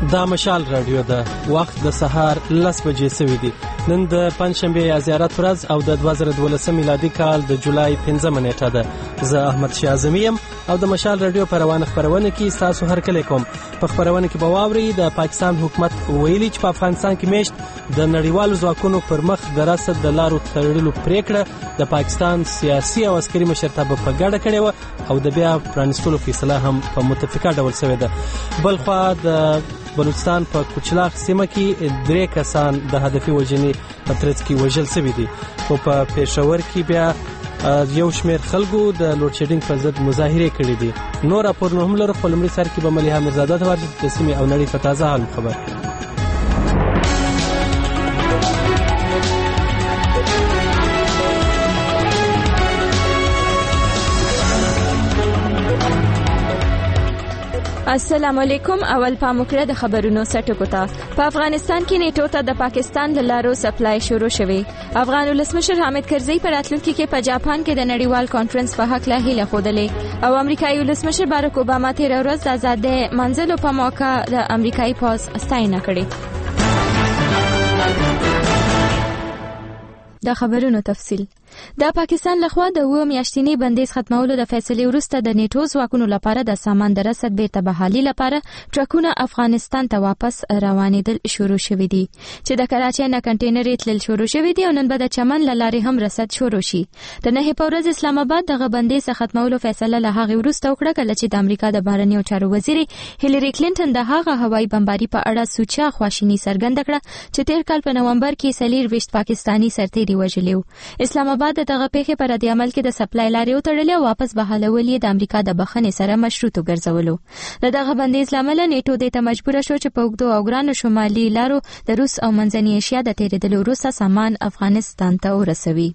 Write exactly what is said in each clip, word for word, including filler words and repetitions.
دا مشال رادیو ده. وخت د سهار لس بجې سوي دي. نن د پنځشنبه یا زیارت ورځ او د دوه زره دولسم میلادي کال د جولای پنځمه نیټه ده. زه احمد شاه اعظمي یم او د مشال رادیو په روانه خبرونه کې تاسو هر کله کوم. په خبرونه کې به واوري د پاکستان حکومت ویلي چې په افغانستان کې میشت د نړیوالو ځواکونو پر مخ د رسد د لارو تړلو پریکړه د پاکستان سیاسي او عسکري مشرتابه په ګډه کړې و او د بیا پرانستلو فیصله هم په متفقه ډول شوې ده. بلخوا د بلوچستان په کوچلاخ سیمه کې درې کسان د هدفي وژنې په ترڅ کې وژل شوي دي. خو په پېښور کې بیا یو شمېر خلکو د لوډ شیډینګ پر ضد مظاهرې کړې دي. نور راپورونه هم لرو خو لومړي سر کې به ملیحه میرزاده ته ورشو د سیمې او نړۍ په تازه حال خبر کړي. السلام علیکم. اول پاموکړه د خبرونو سټکو ته. په افغانستان کې نیټو ته د پاکستان د لارو سپلای شروع شوی. افغان ولسمشر حامد کرزي په راتلونکي کې په جاپان کې د نړیوال کانفرنس په حق له هیله خودلې او امریکایي ولسمشر بارک اوباما تیر ورځ د آزادۍ منځلو په موقع د امریکایي پوز ستاینه کړې. د خبرونو تفصیل. د پاکستان لخوا د و میاشتنی بندیز ختمولو د فیصلې وروسته د نیټو ځواکونو لپاره د سامان د رسد بیرته بحالي لپاره ټرکونه افغانستان ته واپس روانېدل شروع شوي دي چې د کراچۍ نه کنټینر تلل شروع شوي دي او نن به د چمن له لارې هم رسد شروع شي. د نهه په ورځ اسلام آباد دغه بندیز ختمولو فیصله له هغې وروسته وکړه کله چې د امریکا د بهرنیو چارو وزیر هیلری کلینټن د هغه هوایي بمباري په اړه سوچا خواشیني څرګنده کړه چې تیر کال په نومبر کې څلور ویشت پاکستانی سرتیري وژلي. اسلام آباد د دغه پیښې پر رد عمل کې د سپلای لارې وتړلې او واپس بحالول یې د امریکا د بخښنې سره مشروط وګرځولو. د دغه بندیز لامل نیټو دې ته مجبور شو چې په اوږدو او ګرانو شمالي لارو د روس او منځنۍ ایشیا د تیرېدلو وروسته سامان افغانستان ته ورسوي.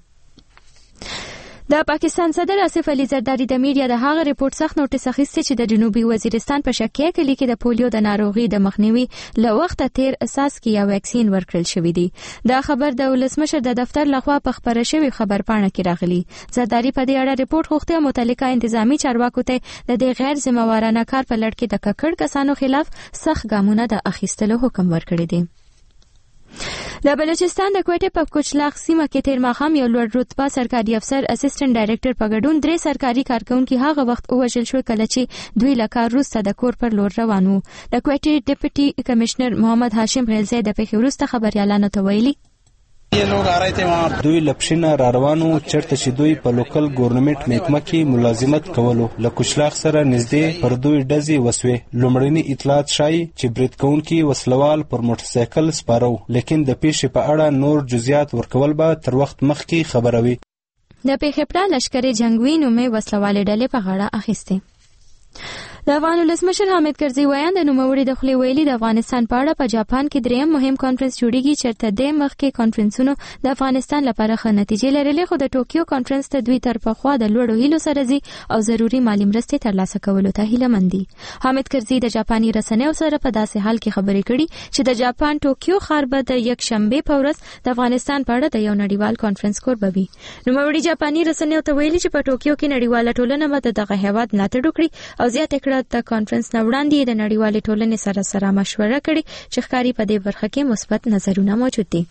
د پاکستان صدر آصف علي زرداری د میډیا د هغه ریپورت څخه نوټیس اخیستی چې د جنوبي وزیرستان په شکیه کلی کې د پولیو د ناروغي د مخنیوي له وخته تیر اساس کې یو ویکسین ورکړل شوی دی. دا خبر د ولسمشر د دفتر لخوا په خبره شوی خبرپاڼه کې راغلی. زرداری په دې اړه ریپورت غوښتي متعلقه انتظامی چارواکو ته د دې غیر ذمہوارانه کار په لړ کې د ککړ کسانو خلاف سخت ګامونه د اخیستلو حکم ورکړی دی. د بلوچستان د کوټې په کوچلاخ سیمه کې تیر ماښام یو لوړ رتبه سرکاري افسر اسسټنټ ډایریکټر په ګډون درې سرکاري کارکونکي هغه وخت وژل شو کله چې دوی له کار وروسته د کور پر لور روان وو. د کوټې ډیپټي کمشنر محمد هاشم غیلزی د پیښې وروسته خبريالانو ته ویلي دوی لپشینه را روانو چرته چې دوی په لوکل ګورنمنت محکمه کې ملازمت کولو. له کوچلاخ سره نږدې پر دوی ډزې وسوې. لومړني اطلاعات ښایي چې برید کوونکي وسلوال پر موټرسایکل سپاره و، لیکن د پیښې په اړه نور جزئیات ورکول به تر وخت مخکې خبروي. د پیښې پړه لشکري جنگوي نومې وسلوالې ډلې په غاړه اخیستې. د افغان ولسمشر حامد کرزي وایي د نوموړي د خولې ویلي د افغانستان په اړه په جاپان کې دریم مهم کانفرنس جوړیږي چېرته د مخکې کانفرنسونو د افغانستان لپاره ښه نتیجې لرلې خو د ټوکیو کانفرنس ته دوی تر پخوا د لوړو هیلو سره ځي او ضروري مالي مرستې ترلاسه کولو ته هیله مند دي. حامد کرزي د جاپاني رسنیو سره په داسې حال کې خبرې کړي چې د جاپان ټوکیو ښار به د یکشنبې په ورځ د افغانستان په اړه د یو نړیوال کانفرنس کوربه وي. نوموړي جاپاني رسنیو ته ویلي چې په ټوکیو کې نړیواله ټولنه به دغه هیواد ملاتړ وکړي او زیاته کړه د کانفرنس نه وړاندې د نړیوالې ټولنې سره سره مشوره کړې چې ښکاري په دې برخه کې مثبت نظرونه موجود دي.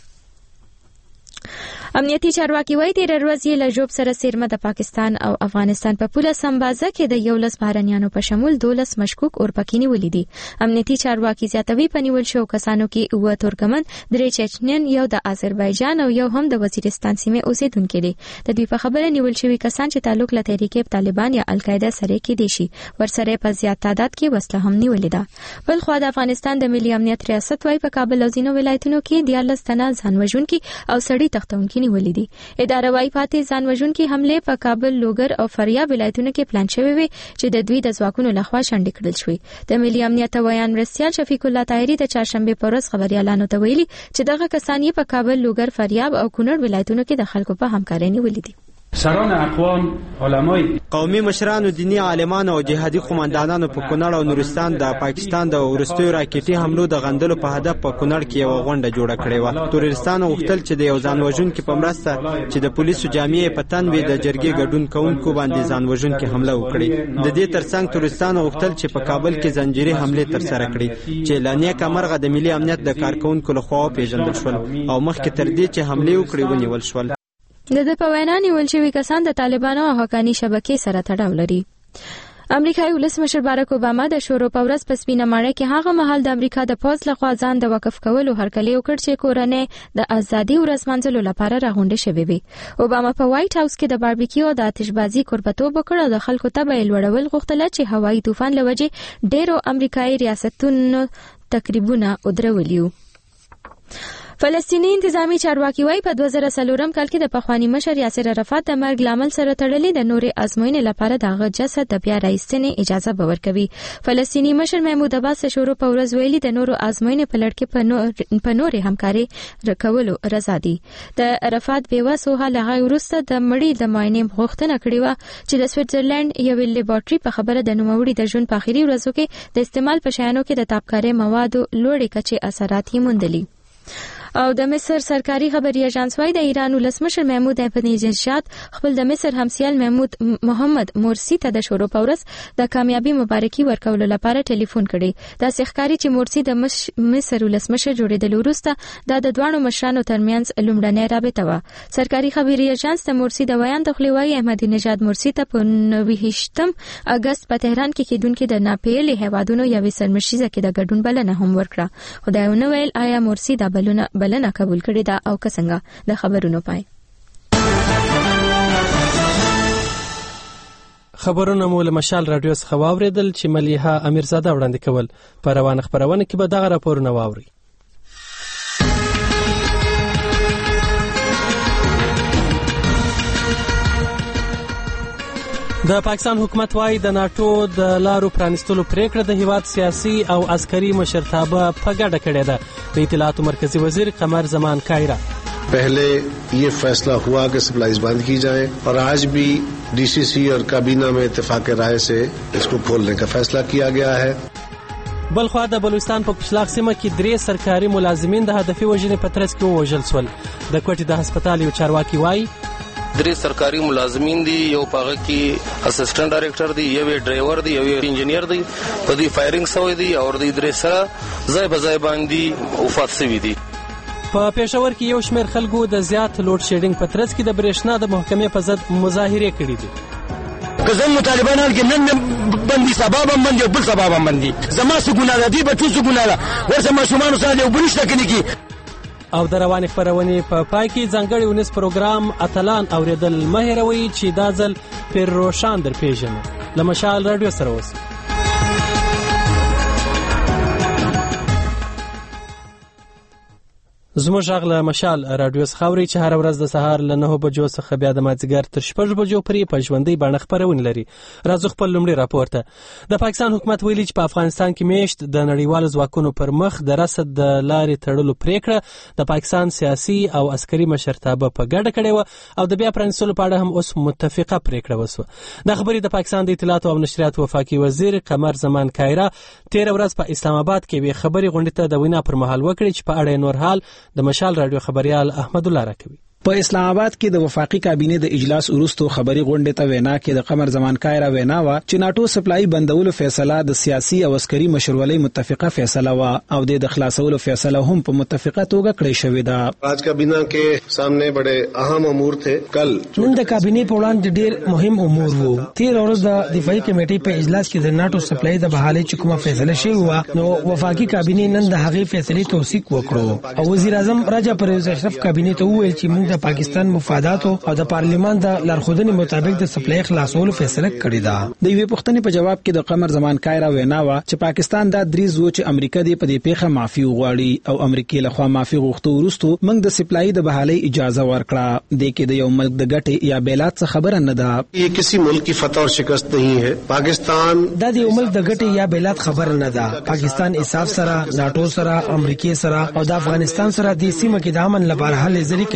امنیتي چارواکي وایي تیر ورځ یې له ژوب سره سیرمه د پاکستان او افغانستان په پوله سمبازه کې د یولس بهرنیانو په شمول دولس مشکوک اورپکي نیولي دي. امنیتي چارواکي زیاتوي په نیول شو کسانو کې اووه ترکمن، درې چچنین، یو د آذربایجان او یو هم د وزیرستان سیمې اوسیدونکي دي. د دوی په خبره نیول شوي کسان چې تعلق له تحریک طالبان یا القاعده سره کې دي شي ورسره په زیات تعداد کې وسله هم نیولې ده. بل خو د افغانستان د ملي امنیت ریاست وایي په کابل او ځینو ولایتونو کې دیارلس تنه ځان وژونکي او سړي تختونکي نیولې دي. اداره وايي پاتې ځان وژونکي حمله په کابل، لوګر او فاریاب ولایتونو کې پلان شوی وي چې د دوی د ځواکونو لخوا شنډ کړل شوی. د ملي امنیت ویان مرستیال شفیق الله طاهری د چهارشنبه پر ورځ خبريالانو ته ویلي چې دغه کسان یې په کابل، لوګر، فاریاب او کونړ ولایتونو کې د خلکو په همکارۍ نیولې دي. سران اقوام علمای قومي مشرانو دینی عالمانو او جهادي قوماندانانو په کونړ او نورستان د پاکستان د ورستیو راکټي حملو د غندلو په هدف په کونړ کې یو غونډه جوړه کړې و. تورستان غوښتل چې د یو ځانوژونکي په مرسته چې د پولیسو جامې په تن وي د جرګې ګډون کوونکو باندې ځانوژونکي حمله وکړي. د دې ترڅنګ تورستان غوښتل چې په کابل کې زنجیري حمله ترسره کړي چې لانیه کمرغه د ملي امنیت د کارکونکو لخوا پیژندل شول او مخکې تر دې چې حمله وکړي ونیول شول. د د په وینا نیول شوي کسان د طالبانو او حقاني شبکې سره تړاو لري. امریکایي ولسمشر بارک اوباما د شورو په ورځ په سپینه ماڼۍ کې هغه مهال د امریکا د پوځ لخوا ځان د وقف کولو هرکلی وکړ چې کورنۍ د ازادي ورځ منځلو لپاره راغونډې شوې وي. اوباما په وایټ هاوس کې د باربیکیو او د آتشبازي کوربتوب وکړ او د خلکو ته به یې لوړول غوښتله چې هوایي طوفان له وجې ډېرو امریکایي ریاستونو تقریبونه ودرولي وو. فلسطینی انتظامی چارواکي وايي په دوه زره څلورم کال کې د پخوانی مشر یاسر عرفات د مرګ لامل سره تړلې د نورې ازموینې لپاره دغه جسد د بیا راایستنې اجازه به ورکوي. فلسطینی مشر محمود عباس شروع په ورځ ویلي د نورو ازموینې په لړ کې په نور په نورې همکاري رکولو رضا دي. د عرفات بیوسو حال هغه وروسته د مړی د معاینې غوښتنه کړې و چې د سویټزرلند یوې لیبارټري په خبره د نوموړي د ژوند په اخري ورځو کې د استعمال په شیانو کې د تابکاري موادو لوړې کچې اثرات یې موندلي. او د مصر سرکاري خبري اژانس وايي د ایران ولسمشر محمود احمدی-نژاد خپل د مصر همسیال محمود محمد مرسی ته د شروع په ورځ د کامیابی مبارکي ورکولو لپاره ټلیفون کړی. دا ښکاري چې مرسی د مصر ولسمشر جوړېدل وروسته د دوه مشرانو ترمنځ لومړنۍ رابطه و. سرکاري خبري اژانس د مرسی د بیان د خپل وايي احمدی-نژاد مرسی ته په نوهشتم اگست په تهران کې کېدونکو د ناپیلي هیوادونو یوې سرمشیزه کې د ګډون بلنه هم ورکړه. خدای ونه ویل آیا مرسی دا بلنه بلنه قبول کړی دا او څنګه. د خبرونو پای خبرونه مو له مشال رادیو څخه واوریدل چې ملیحه امیرزاده وړاندې کول. په روانه خبرونه کې به دغه راپورونه واوري. د پاکستان حکومت وايي د ناتو د لارو پرانستلو پریکړه د هیواد سیاسي او عسکري مشرتابه په ګډه کړې ده. د اطلاعات مرکزی وزیر قمر زمان کایرا पहले ये फैसला हुआ कि सप्लाईज बंद की जाए और आज भी डीसीसी और काबीना में इत्तेफाक राय से इसको खोलने का फैसला किया गया है. بلخوا د بلوچستان په کشلاق سیمه کې درې سرکاري ملازمین د هدفي وژنې په ترڅ کې ووژل شول. د کوټې د هسپتال یو چارواکي وايي درې سرکاري ملازمین دي، یو پاغه کې اسسټنټ ډایریکټر دی، یو ډرایور دی، یو انجینیر دی. په دې فایرینګ شوی دی او د درې سره ځای په ځای باندې وفات شوی دي. په پېښور کې یو شمېر خلکو د زیات لوډ شیډینګ په ترڅ کې د برېښنا د محکمې په ضد مظاهرې کړې دي. که زم مطالبان حال کې نن بندي سبب هم بندي او بل سبب هم بندي زما څه ګناه ده دی به څه ګناه ده ورسره ماشومان سره یو بنشته کني کی. او د روانې خبرونې په پای کې ځانګړی ونیس پروګرام اتلان اوریدل مه هېروئ چې دا ځل پیر روشان در پیژنو. له مشال رادیو سره اوسئ. زموږ غږ له مشال رادیو څخه اورئ چې هره ورځ د سهار له نهو بجو څخه بیا د مازدیګر تر شپږ بجو پورې په ژوندۍ بڼه خپرونه لري. راځو خپل لومړی راپور ته. د پاکستان حکومت ویلي چې په افغانستان کې میشت د نړیوالو ځواکونو پر مخ د رسد د لارې تړلو پریکړه د پاکستان سیاسي او عسکري مشرتابه په ګډه کړې وه او د بیا پرانیستلو په اړه هم اوس متفقه پریکړه وسوه. دا خبرې د پاکستان د اطلاعات او نشریات وفاقي وزیر قمر زمان کایرا تېره ورځ په اسلام آباد کې یوې خبرې غونډې ته د وینا پر مهال وکړې چې په اړه نور حال د مشال رادیو خبريال احمد الله راکوي. په اسلام آباد کې د وفاقي کابینې د اجلاس وروسته خبري غونډې ته وینا کې د قمر زمان کایرا وینا و چې ناتو سپلای بندولو فیصله د سیاسي او عسکري مشرولۍ متفقه فیصله و او د خلاصولو فیصله هم په متفقه توګه کړې شوې ده. راج کابینه کې سامنے بڑے اهم امور تھے. کل نن د کابینې په وړاندې ډېر مهم امور وو. تیر ورځ د دفاعي کمیټې په اجلاس کې د ناتو سپلای د بحالۍ چې کومه فیصله شوې و نو وفاقي کابینې نن د هغې فیصلې توثیق وکړو او وزیر اعظم راجا پرویز اشرف کابینې ته وویل چې موږ د پاکستان مفادات او د پارلیمان د لارښودنې مطابق د سپلای خلاصولو فیصله کړې ده. د یوې پوښتنې په جواب کې د قمر زمان کایرا وینا و چې پاکستان دا دریځ و چې امریکا دې په دې پیښه معافي وغواړي او امریکای له خوا معافي غوښتو وروسته موږ د سپلای د بحالۍ اجازه ورکړه. د کې د یو ملک د ګټې یا بیلات څخه خبره نه ده. یہ کسی ملک کی فتح اور شکست نہیں ہے. پاکستان دا د یو ملک د ګټې یا بیلات خبره نه ده. پاکستان انصاف سره ناتو سره امریکای سره او د افغانستان سره د سیمه کې د امن لپاره هلې ځلې کوي.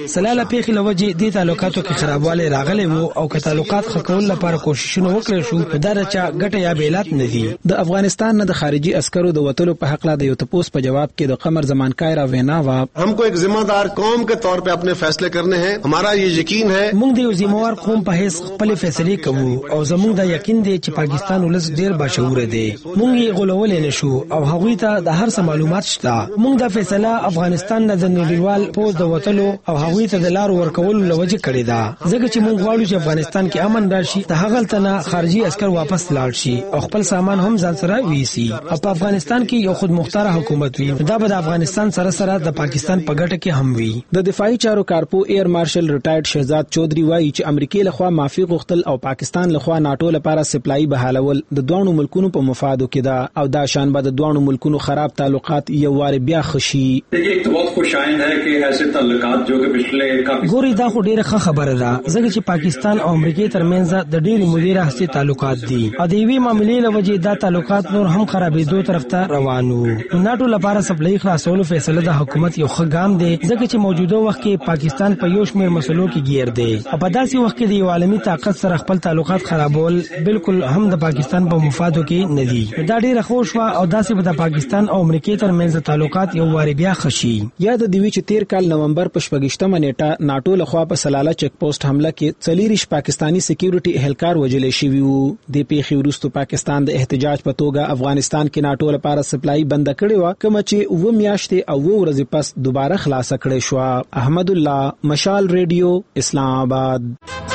سلاله پیښې لوجه د تعلقاتو کې خرابواله راغلي وو او که تعلقات خکول لپاره کوششونه وکړل شو دا رچا ګټه یا بیلات نه دي. د افغانستان نه د خارجي عسکرو د وټلو په حق لا د یو تپوس په جواب کې د قمر زمان کایرا وینا وا हमको एक जिम्मेदार कौम के तौर पे अपने फैसले करने हैं. हमारा ये यकीन है موږ د یو ذمہوار قوم په حیث خپل فیصله کوو او زموږ دا یقین دی چې پاکستان ولس ډیر باشعور دی. موږ یې غولول نه شو او هغوی ته د هر څه معلومات شته. موږ دا فیصله افغانستان نه د نړیوال پوز د وټلو او هغوی ته د لار ورکول لوجه کړی دا ځکه چې موږ غواړو چې افغانستان کې امن راشي د هغه تنه خارجي عسكر واپس لاړ شي او خپل سامان هم ځان سره ویسي او په افغانستان کې یو خود مختار حکومت وي. دا به د افغانستان سره سره د پاکستان په ګټه کې هم وي. د دفاعي چارو کارپو ایر مارشل ریټایرډ شهزاد چودري وایي چې امریکای لخوا معافي غوښتل او پاکستان لخوا ناتو لپاره سپلای بحالول د دوه ملکونو په مفادو کې ده او دا شان به د دوه ملکونو خراب تعلقات یو وار بیا خشي. एक तो बहुत खुशाइन है कि ऐसे ताल्लुकात जो कि पिछले काफी ګوري دا خو ډیره ښه خبره ده ځکه چې پاکستان او امریکای ترمنځ د ډیرې مودې راهیسې تعلقات دي او د یوې معاملې له وجې دا تعلقات نور هم خرابېدو طرف ته روان وو. ناتو لپاره سپلای خلاصولو فیصله د حکومت یو ښه ګام دی ځکه چې موجوده وخت کې پاکستان په یو شمېر مسلو کې گیر دی او په داسې وخت کې د یو عالمي طاقت سره خپل تعلقات خرابول بالکل هم د پاکستان په مفادو کې نه دي. دا ډیره خوش وا او داسې به د پاکستان او امریکای ترمنځ تعلقات یو وار بیا خشي. یاد دی چې تیر کال نومبر په شپږشتمه نیټه ناتو لخوا په سلاله چک پوسټ حمله کې څلېرش پاکستانی سکیورټي اهلکار وژل شوي وو. د پیښې وروسته پاکستان د احتجاج په توګه افغانستان کې ناتو لپاره سپلای بند کړی و کوم چې و میاشتې او ورځې پس دوباره خلاص کړی شو. احمد الله، مشال ریډیو، اسلام آباد.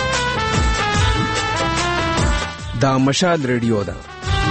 دا مشال ریډیو ده.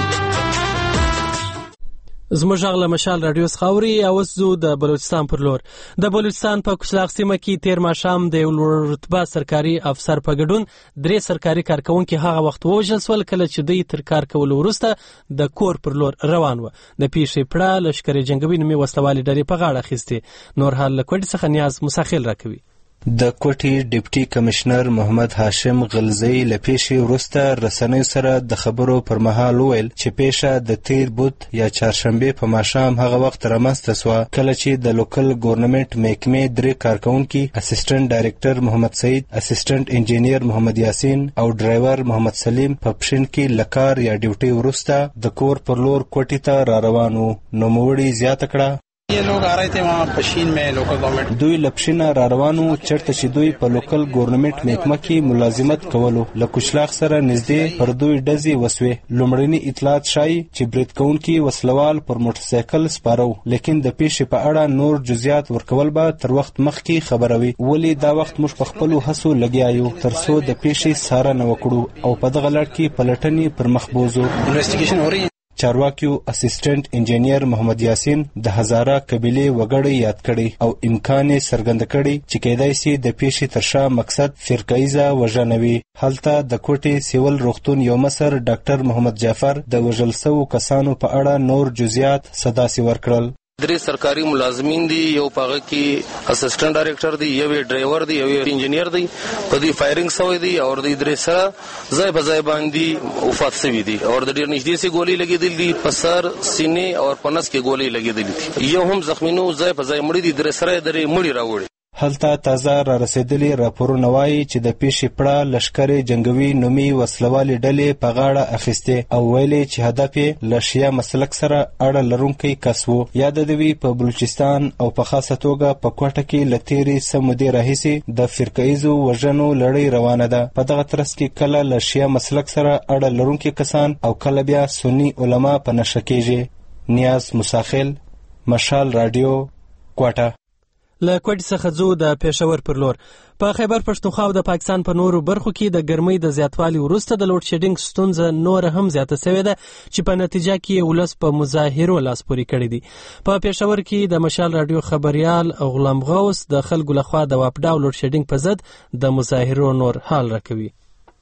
زموږ غل مشال رادیو خاوري او زو د بلوچستان پر لور د بلوچستان په کوچلاغ سیمه کې تیر ماشام د یو رتبه سرکاري افسر په ګډون درې سرکاري کارکونکو هغه وخت وژل سول کله چې دوی تر کار کول وروسته د کور پر لور روان و. د پیښې پړه لشکري جنگوي نومي وسلوالي ډلې په غاړه اخیسته. نور حال لکوټ څخه نیاز مساخیل راکوي. د کوټي ډیپټي کمشنر محمد هاشم غلزی لپیشي ورسته رسنیو سره د خبرو پر مهال ویل چې پیښه د تیر بوت یا چهارشنبه په ماشام هغه وخت رامنځته سوه کله چې د لوکل ګورنمنت محکمې درې کارکونکي اسسټنټ ډایرکټر محمد سعید، اسسټنټ انجینیر محمد یاسین او ډرایور محمد سلیم په پښین کې لکار یا ډیوټي ورسته د کور پر لور کوټي ته را روان وو. نو موړي زیاته کړه ये लोग आ रहे थे वहाँ पशीन में लोकल गवर्नमेंट دوی لپشینه را روانو چرته چې دوی په لوکل ګورنمنت محکمه کې ملازمت کولو. له کوچلاغ سره نږدې پر دوی ډزې وسوې. لومړني اطلاعات ښایي چې برید کوونکي وسلوال پر موټرسایکل سپاره و، لیکن د پیښې په اړه نور جزئیات ورکول به تر وخت مخکې خبروي. ولې دا وخت موږ په خپلو هڅو لګیا یو تر څو د پیښې څارنه وکړو او په دغه لړ کې پلټنې پر مخ بوزو. انویسټیګیشن हो रही है. چارواکیو اسسټنټ انجینیر محمد یاسین د هزاره قبیله وګړي یاد کړي او امکان یې څرګند کړي چې کېدای شي د پیښې تر شا مقصد فرقایزه وژنه وي. هلته د کوټي سیول روغتون یو مصر ډاکټر محمد جعفر د وژل شوو کسانو په اړه نور جزئیات صداسي ورکړل. درې سرکاري ملازمین دي، یو پاغه کې اسسټنټ ډایرکټر دی، یو ډرایور دی، یو انجینیر دی. په دې فایرینګ شوی دی او د درې سره ځای په ځای باندې وفات شوی دی او د ډیر نږدې سي ګولۍ لګېدلې دي، په سر، سینې او په نس کې ګولۍ لګېدلې دي. یو هم زخمینو ځای په ځای مړي دي، درې سره درې مړي راوړي. هلته تازه را رسیدلي راپورونه وایي چې د پیښې پړه لشکري جنگوي نومي وسلوالي ډلې په غاړه اخیستې او ویلي چې هدف یې له شیعه مسلک سره اړه لرونکی کس و. یاد دوی په بلوچستان او په خاصه توګه په کوټه کې له تېرې څه مودې راهیسې د فرقایزو وژنو لړۍ روانه ده. په دغه ترڅ کې کله له شیعه مسلک سره اړه لرونکي کسان او کله بیا سني علما په نشه کېږي. نیاز مساخیل، مشال رادیو، کوټه. له کوټ څخه ځو د پېښور پر لور. په خیبر پښتونخوا او د پاکستان په نورو برخو کې د ګرمۍ د زیاتوالي وروسته د لوډ شیډینګ ستونزه نور هم زیاته شوې ده چې په نتیجه کې ولس په مظاهرو لاس پورې کړی دي. په پېښور کې د مشال رادیو خبريال غلام غوث د خلکو لخوا د واپډاو لوډ شیډینګ په ضد د مظاهرو نور حال راکوي.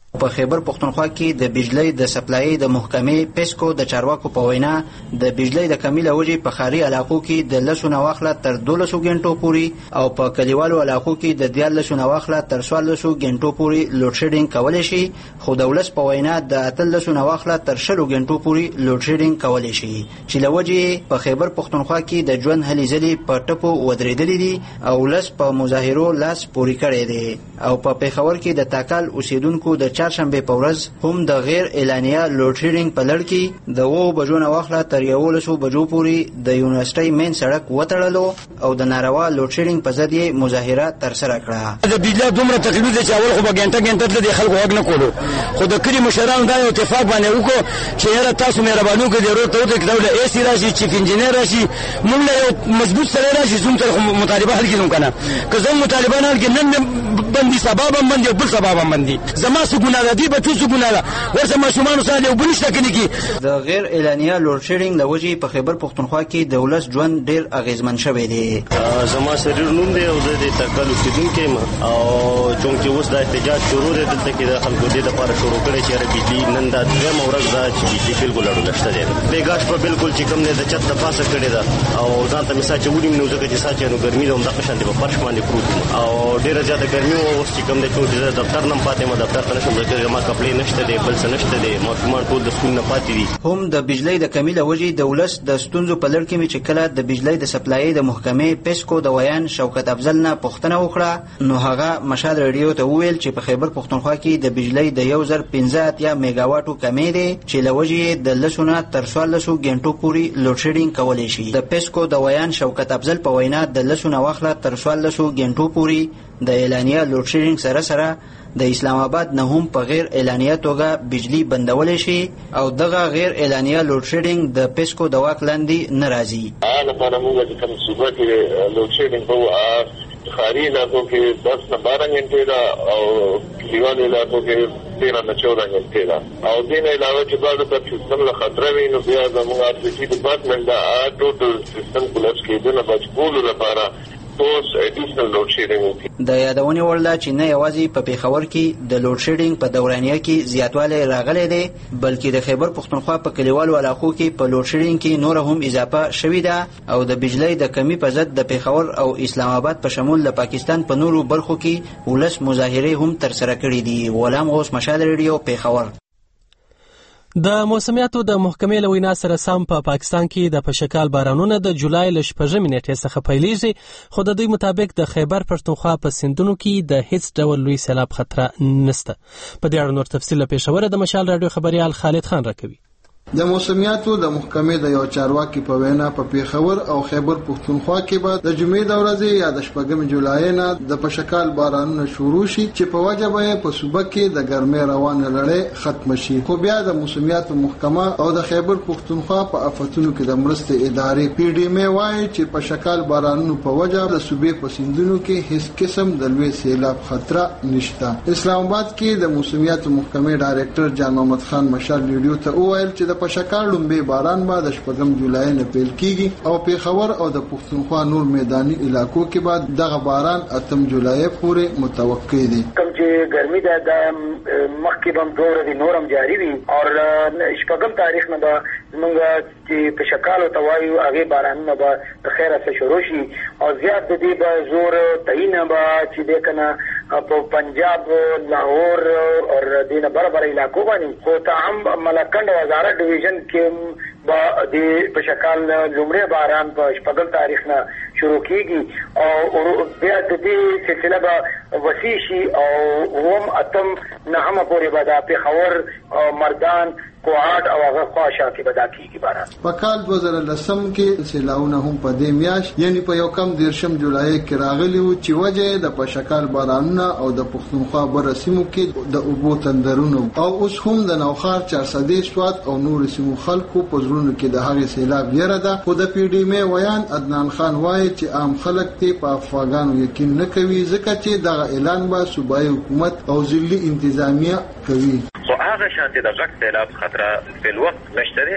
په خیبر پختونخوا کې د بجلی د سپلای د محکمې پیسکو د چارواکو په وینا د بجلی د کمی له وجې په ښاري علاقو کې د لسو نه واخله تر دولسو غنټو پورې او په کلیوالو علاقو کې د دیارلسو نه واخله تر څوارلسو غنټو پورې لوډ شیډینګ کولی شي، خو د ولس په وینا د اتلسو نه واخله تر شلو غنټو پورې لوډ شیډینګ کولی شي، چې له وجې په خیبر پختونخوا کې د ژوند هلې ځلې په ټپو ودرېدلې دي او ولس په مظاهرو لاس پورې کړی دی. او په پیښور کې د تاکال اوسیدونکو د چهارشنبې په ورځ هم د غیر اعلانیه لوډ شیډینګ په لړ کې د اوو بجو نه واخله تر یولسو بجو پورې د یونیورسټۍ مین سړک وتړلو او د ناروا لوډ شیډینګ په ضد یې مظاهره ترسره کړه. د بجلی دومره تکلیف دی چې اول خو به ګنټه ګنټه د خلکو غوږ نه کولو، خو د کلي مشرانو دا یو اتفاق باندې وکړو چې یاره تاسو مهرباني وکړئ د روډ ته ودرېږئ، د له اے سی راشي، چیف انجینر راشي، موږ له یو مضبوط سړی راشي زموږ سره مطالبه حل کړو که نه، که زموږ مطالبه نه حل کړي نن بندي سبا به بندي او بل سبا به بندي، زما څه ګناه ده، دوی بچو څه ګناه ده، ورسه ماشومانو سره یو بل نشته کني کی. د غیر اعلانیه لوډ شیډینګ له وجې په خیبر پختونخوا کې د ولس ژوند ډیر اغیزمن شوی دی. زما سریر نوم دی او زه د تکل اوسیدونکی یم او چونکې اوس دا احتجاج شروع دی دلته کې د خلکو دې دپاره شروع کړی چې یاره بجلي نن دا دویمه ورځ ده چې بجلي بالکل اړوله شته دی، بیګاش په بالکل چې کوم دی د چت د پاسه کړې ده او ځان ته مې سا چې ونیم نو ځکه چې سا چې نو ګرمي ده همدغه شان دی په فرش باندې پروت یم او ډېره زیاته ګرمي وه. اوس چې کوم دی چې زه دفتر نه م پاتې یم دفتر ته نشم ځکه زما کپړې نشته دی، بل څه نشته دی، ماشومان ټول د سکول نه پاتې دي. هم د بجلی د کمی له وجې د ولس د ستونزو په لړ کې مې چې کله د بجلی د سپلای د محکمې پیسکو د ویان شوکت افضل نه پوښتنه وکړه نو هغه مشال رادیو ته وویل چې په خیبر پختونخوا کې د بجلی د یو زر پنځه اتیا میګا واټو کمی دی چې له وجې د لسو نه تر څوارلسو غنټو پورې لوډ شیډینګ کولی شي. د پیسکو د ویان شوکت افضل په وینا د لسو نه واخله تر څوارلسو غنټو پورې د اعلانیه لوډ شیډینګ سره سره د اسلام آباد نه هم په غیر اعلانیه توګه بجلی بندولی شي او دغه غیر اعلانیه لوډ شیډینګ د پیسکو د واک لاندې نه راځي. لپاره موږ چې کوم صوبه کې لوډ شیډینګ په ښاري علاقو کې دس نه بارہ غنټې ده او کلیوالو علاقو کې تیرہ نه چودہ غنټې ده او دې نه علاوه چې بعضو ته سیستم له خطره وي نو بیا زموږ آر سی سی ډپارټمنټ د ټوټل سیستم کولپس کېدو نه بچ کولو لپاره د یادونې وړ ده چې نه یوازې په پیښور کې د لوډ شیډینګ په دورانیه کې زیاتوالی راغلی دی بلکې د خیبر پختونخوا په کلیوالو علاقو کې په لوډ شیډینګ کې نوره هم اضافه شوې ده او د بجلی د کمی په ضد د پیښور او اسلام آباد په شمول د پاکستان په نورو برخو کې ولس مظاهرې هم ترسره کړي دي. غلام غوث، مشال ریډیو، پیښور. د موسمیاتو د محکمې له وینا سره سم په پا پاکستان کې د پشکال بارانونه د جولای له شپږمې نیټې څخه پیلېږي، خو د دوی مطابق د خیبر پښتونخوا په سیندونو کې د هیڅ ډول لوی سیلاب خطر نشته. په دې اړه نور تفصیل له پېښوره د مشال راډیو خبريال خالد خان راکوي. د موسمیاتو د محکمې د یو چارواکي په وینا په پیښور او خیبر پښتونخوا کې به د جمعې د ورځې یا د شپږم جولای نه د پشکال بارانونه شروع شي چې په وجه به په صوبه کې د ګرمۍ روانه لړۍ ختم شي. خو بیا د موسمیاتو محکمه او د خیبر پښتونخوا په آفتونو کې د مرستې ادارې پی ډی ام وایي چې پشکال بارانونو په وجه د صوبې په سیندونو کې هیڅ قسم د لوی سیلاب خطر نشته. اسلام آباد کې د موسمیاتو محکمې ډایرکټر جان محمد خان مشال ریډیو ته وویل چې د پشکال لومبي باران به د شپږم جولای نه پیل کیږي او پیښور او د پښتونخوا نور میداني علاقو کې به دغه باران اتم جولای پورې متوقع دي. کوم چې ګرمي ده د مخکې بم دوه ورځې نورم جاری وي او شپږم تاریخ نه به موږ چې پشکال او توایو هغه بارانونه به د خیره څخه شروع شي او زیات د دې به زور تعین به چې د کنه په پنجاب، لاهور او دینه برابر علاقو باندې خو ته هم ملکند وزارت ډیویژن کې با د پشکال لومړی باران په شپږم تاریخ نه شروع کیږي او بیا د دې سلسله به وسیع شي او هم اتم نهمه پورې به د پیښور او مردان کوهاټ او هغه خواشه کې به دا کیږي باران. په کال دوه زره لسم کې سیلاونه هم په دې میاشت یعنی په یو کم دیرشم جولای کې راغلي وو چې وجه د پشکال بارانونه او د پښتونخوا بر سیمو کې د اوبو تندرونو او اوس هم د نوخار چارسدې سواد او نور سیمو خلکو په زړونو کې د هغې سیلاب یره ده. خو د پی ډی ام ویان عدنان خان وایي چې عام خلک ته په افغانانو یقین نه کوي ځکه چې دغه اعلان به صوبایي حکومت او ځلي انتظامیه کوي. خو هغه شانتي د غټ سیلاب خطر په وخت نشته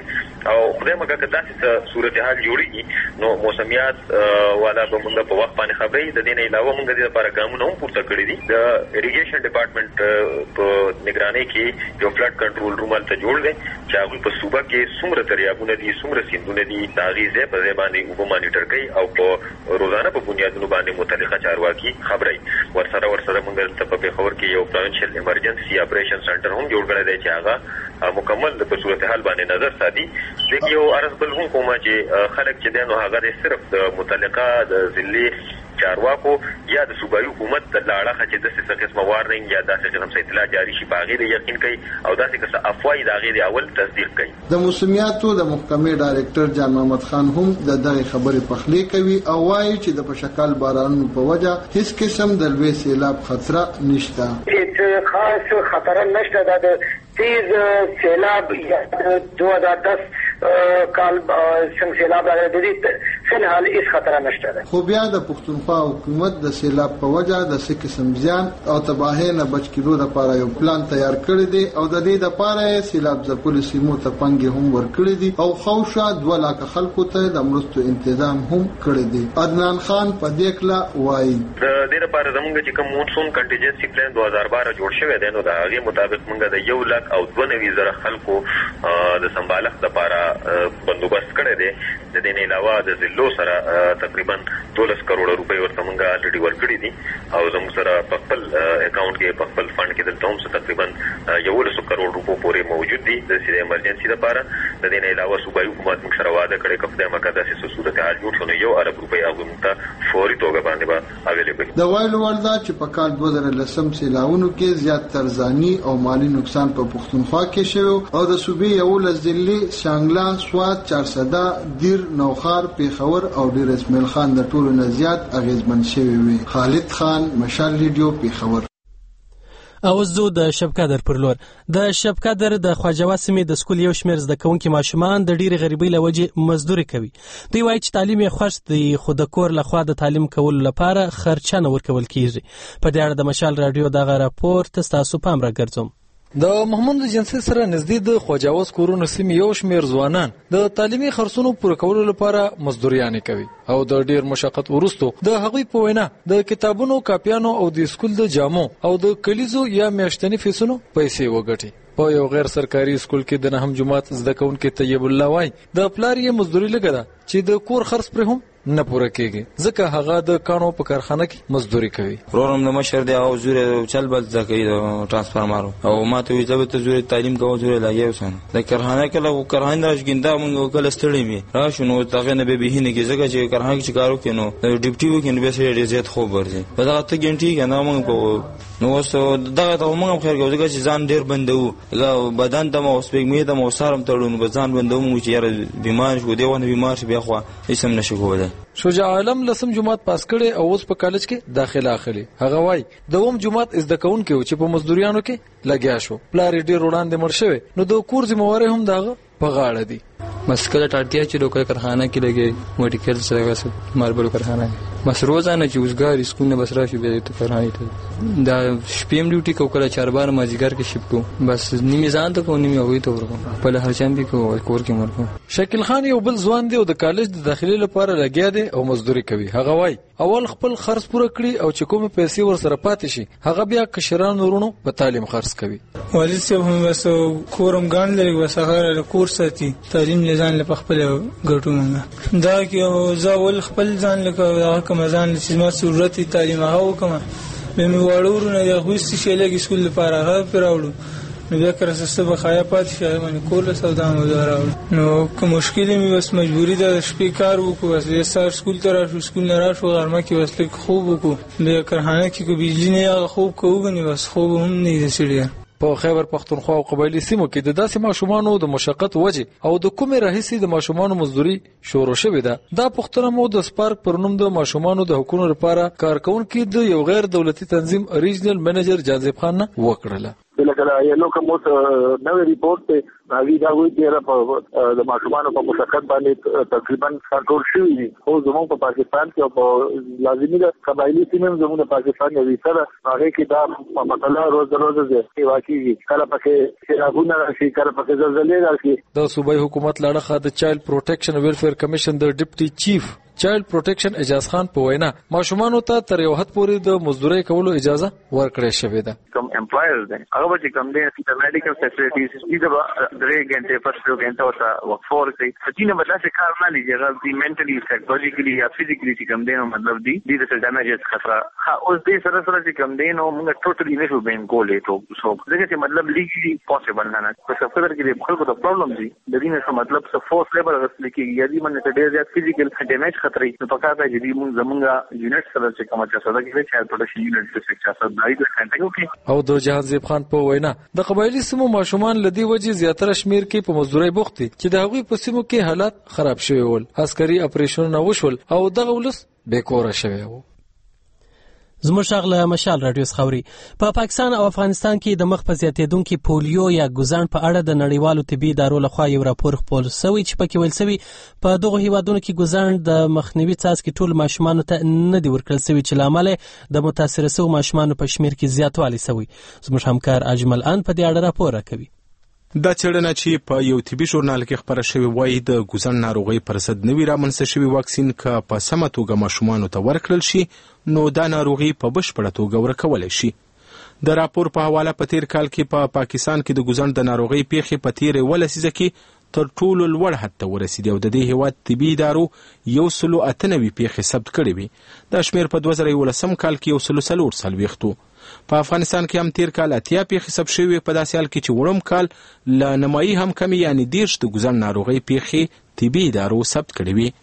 او خدای مګه که داسې صورتحال جوړېږي نو موسمیات والا به موږ په وخت باندې خبرې. د دې نه علاوه موږ د دې لپاره ګامونه هم پورته کړي دي. د اریګیشن ډپارټمنټ په نگرانۍ کې یو فلډ کنټرول روم هلته جوړ دی چې هغوی په صوبه کې څومره دریابونه دي څومره سیندونه دي د هغې ځای په ځای باندې اوبه مانیټر کوي او په روزانه په بنیادونو باندې متعلقه چارواکي خبري. ورسره ورسره موږ دلته په پېښور کې یو پروینشل ایمرجنسي اپریشن سنټر هم جوړ کړی دی چې هغه مکمل په صورتحال باندې نظر ساتي. دغه یو عرض بل هم کومه چې خلک چې دی نو هغه صرف د متعلقه د ضلعي چارواکو یا د صوبایي حکومت د لاړه چې د څه قسمه وارننګ یا داسې قسم څه اطلاع جاری شي باغې د یقین کوي او داسې قسم افوای د هغې د اول تصدیق کوي. د موسمیاتو د محکمې ډایرکټر جان محمد خان هم د دغه خبرې پخلی کوي او وایي چې د پشکال بارانونو په وجه هیڅ قسم د لوی سیلاب خطر نشته. هیڅ خاص خطر نشته. د تیز سیلاب یا دو هزار دس کال څنګه سیلاب راغلی دی فلحال هیڅ خطر نشته. خو بیا د پښتونخوا حکومت د سیلاب په وجه د څه قسم زیان او تباهۍ نه بچ کېدو لپاره یو پلان تیار کړی دی او د دې لپاره یې سیلاب ځپلو سیمو ته پانګې هم ورکړي دي او خوشا دوه لاکه خلکو ته د مرستو تنظیم هم کړی دی. عدنان خان په دې کله وایي د دې لپاره زموږ چې کوم مونسون کنټینجنسي پلان دوه هزار بارہ جوړ شوی دی نو د هغې مطابق موږ د یو لاک او دوه نوي زره خلکو د سمبالښت لپاره بندوبست کړی دی. د دې نه علاوه د ضلعو سره تقریبا دولس کروڑه روپۍ ورته موږ الریډي ورکړي دي او زموږ سره په خپل اکاونټ کې په خپل فنډ کې دلته هم تقریبا یولسو کروڑ روپو پورې موجود دي د سیده ایمرجنسي لپاره. د دې نه علاوه صوبایي حکومت موږ سره وعده کړی که خدای مکړه داسې صورتحال جوړ شو نو یو ارب روپۍ هغوی موږ ته فوري توګه باندې به اویلیبل. د ویلو وړ ده چې په کال دوه زره لسم سیلاونو کې زیات ترزانی او مالی نقصان په پښتونخوا کې شوی او د صوبې یولس ضلعې شانګله، سوات، چارسده، دیر، نوخار، پیښور او ډیر اسماعیل خان د ټولو نه زیات اغیزمن شوی وي. خالد خان، مشال ریډیو، پیښور. او زه د شبقدر پر لور د شبقدر د خواجه سیمې د سکول یو شمېر زده کوونکي ماشومان د ډېرې غریبۍ له وجې مزدوري کوي. دوی وایي چې تعلیم یې خوښ دی خو د کور لخوا د تعلیم کولو لپاره خرچه نه ورکول کیږي. په دې اړه د مشال راډیو دغه راپورټ ستاسو پام راګرځوم. د محمود جنسي سره نږدې د خواجاوس کورونو سیمې یو شمېر ځوانان د تعلیمي خرڅونو پوره کولو لپاره مزدوریانې کوي او د ډیر مشقت وروسته د هغوی په وینا د کتابونو، کاپیانو او د سکول د جامو او د کلیزو یا میاشتني فیسونو پیسې وګټي. په یو غیر سرکاري سکول کې د نهم جماعت زده کوونکي طیب الله وای د پلار یې مزدوري لګه ده چې د کور خرڅ پر هم نه پوره کېږي ځکه هغه د کانو په کارخانه کې مزدوري کوي. ورورم د مشر دی او زوره چل بل ځکه د ترانسفارمر او ماته وی ځبته زوره تعلیم کوو زوره لاګي وسنه د کارخانه کله کارخانه راځګنده موږ کله ستړي می راشو نو تاغه نه به بهینه کې ځکه چې کارخانه کې کارو کینو ډیپټي وکینو به سره ډیزت خو ورځي په دغه ته ګنټي کنه موږ په نو وسو دغه ته موږ خیر کوو ځکه چې ځان ډیر بندو بدن ته مو سپېګمې ته مو سارم تړون به ځان بندو مو چې یاره بیمار شو دی ونه بیمار شي بیا خو هیڅ هم نشو کولای. شجاع عالم لسم جماعت پاس کړي او اوس په کالج کې داخله اخلي. هغه وای دوم جماعت زده کوونکي چې په مزدوریانو کې لګیا شو پلار ډیر وړاندې مړ شوی نو د کور ذمہواره هم داغه په غاړه دي. مسکله ټاټیا چې لوکل کارخانه کې لګي موټیکل سره واسه ماربل کارخانه بس روزانه چې وزګار اسکول نه بس راشي به ته کارخانه ته دا شپیم ډیوټي کو کله چار بار مازیګر کې شپ کو بس نیمه ځان ته کو نیمه وې ته ورکو په لهر چم به کو کور کې مرکو. شکیل خان یو بل ځوان دی او د کالج د داخلي لپاره لګیا دی او مزدوري کوي. هغه وای اول خپل خرڅ پوره کړی او چې کومه پیسې ور سره پاتې شي هغه بیا کشران ورونو په تعلیم خرڅ کوي. والد صاحب هم بس کورم ګان لري بس هغه کور ساتي تعلیم لزان له خپل ګټو مونږ دا کې زه ول خپل ځان لکه کوم ځان چې ما ضرورت تعلیم هغه کوم به می وړورو نه د هوستي شي لګي سکول لپاره هغه پیراوړو نو بیا کر سسته بخایا پات شي باندې کول سودا مو راوړ نو کوم مشکل می بس مجبوری ده شپې کار وکړو بس یې سار سکول ته راشو سکول نه راشو غرمه کې بس لیک خوب وکړو بیا کارخانه کې کو بجلی نه خوب کوو غني بس خوب هم نه سړیا. په خیبر پختونخوا او قبایلی سیمو کې د داسې ماشومانو د مشقت وجه او د کومې راهیسي د ماشومانو مزدوري شروع شوې ده. دا پښتنه مو د سپارک پر نوم د ماشومانو د حقوقو لپاره کارکونکو د یو غیر دولتي تنظیم ریجنل منیجر جاذب خان وکړله. بل لکه یو لوکه موت نوې ریپورت ته هغه دا وایي چې په د ماشومان په مشکل باندې تقریبا کنټرول شوی دي او زموږ په پاکستان کې په لازمي ده قبایلی سیمه زموږ د پاکستان یو سره هغه کې دا مسله روز روز زیاتې واقعي کله پکې سیلابونه راشي کله پکې زلزلې راشي. د صوبایي حکومت لړخه د چایلډ پروټیکشن ویلفیر کمیشن د ډیپټي چیف چایلډ پروټیکشن اجازه خان په وینا ماشومان ته تر یو حد پورې د مزدوري کولو اجازه ورکړې شوې ده. کوم امپلایرز دي هغه چې کوم دي د میډیکل فیسیلیټیز دې د درې غنټې پس یو غنټه وتا ورکفور کوي چې نه بدل څه کار نه لري هغه دی منټلی سایکولوژیکلی یا فزیکلی چې کوم دي نو مطلب دی د څه ډیمیجز خطر ها اوس دې سره سره چې کوم دي نو موږ ټوټلی نشو بین کولې ته سو دغه چې مطلب لیګلی پوسیبل نه نه په څه فکر کې خلکو ته پرابلم دي د دې نه مطلب څه فورس لیبر غوښتل کېږي یا دې باندې ډېر زیات فزیکل ډیمیج خطر نه پکاره چې دې موږ زمونږه یونټ سره چې کومه چې ساده کې چې پروډکشن یونټ څه چې ساده دای د کنټینیو کې او د جهانزیب خان په وینا د قبایلی سیمو ماشومان لدی وجه زیاتره شمیر کې په مزدوري بوخت چې د هغوی په سیمو کې حالات خراب شوي ول عسکري اپریشنونه وشول او دغه ولس بیکوره شوی وو. زموږ شغله مشال رادیو خوري په پا پاکستان او افغانستان کې د مخ په زیاتېدونکو پولیو یا ګوزن په اړه د نړیوالو طبي ادارو لخوا یو راپور خپور شوی چې پکې ویل شوی په دغه هیوادونو کې ګوزن د مخنیوي څاڅکي ټول ماشومان ته نه دی ورکړل شوی چې لامل د متاثر شوو ماشومان په شمیر کې زیاتوالی شوی. زموږ همکار اجمل ان په دې اړه راپور راکوي. دا څېړنه چې په یو طبي ژورنال کې خبره شوې وایي د ګوزن ناروغۍ پر ضد نوي رامنځته شوي واکسین که په سمه توګه ماشومانو ته ورکړل شي نو دا ناروغي په بشپړه توګه ورکولی شي. د راپور په حواله په تیر کال کې په پا پاکستان کې د ګوزن د ناروغۍ پیښې په تیر اوله لسیزه کې تر ټولو لوړ حد ته ورسېدې او د دې هیواد طبي ادارو یو سلو اته نوي پیښې ثبت کړې وي. دا شمیر په دوه زره یولسم کال کې یو سلو څلور څلوېښت و. په افغانستان کې هم تیر کال اتیا پیښې ثبت شوې په داسې حال کې چې وړم کال له نمایي هم کمې یعنې دېرش د ګوزن ناروغۍ پیښې طبي ادارو ثبت کړې وي.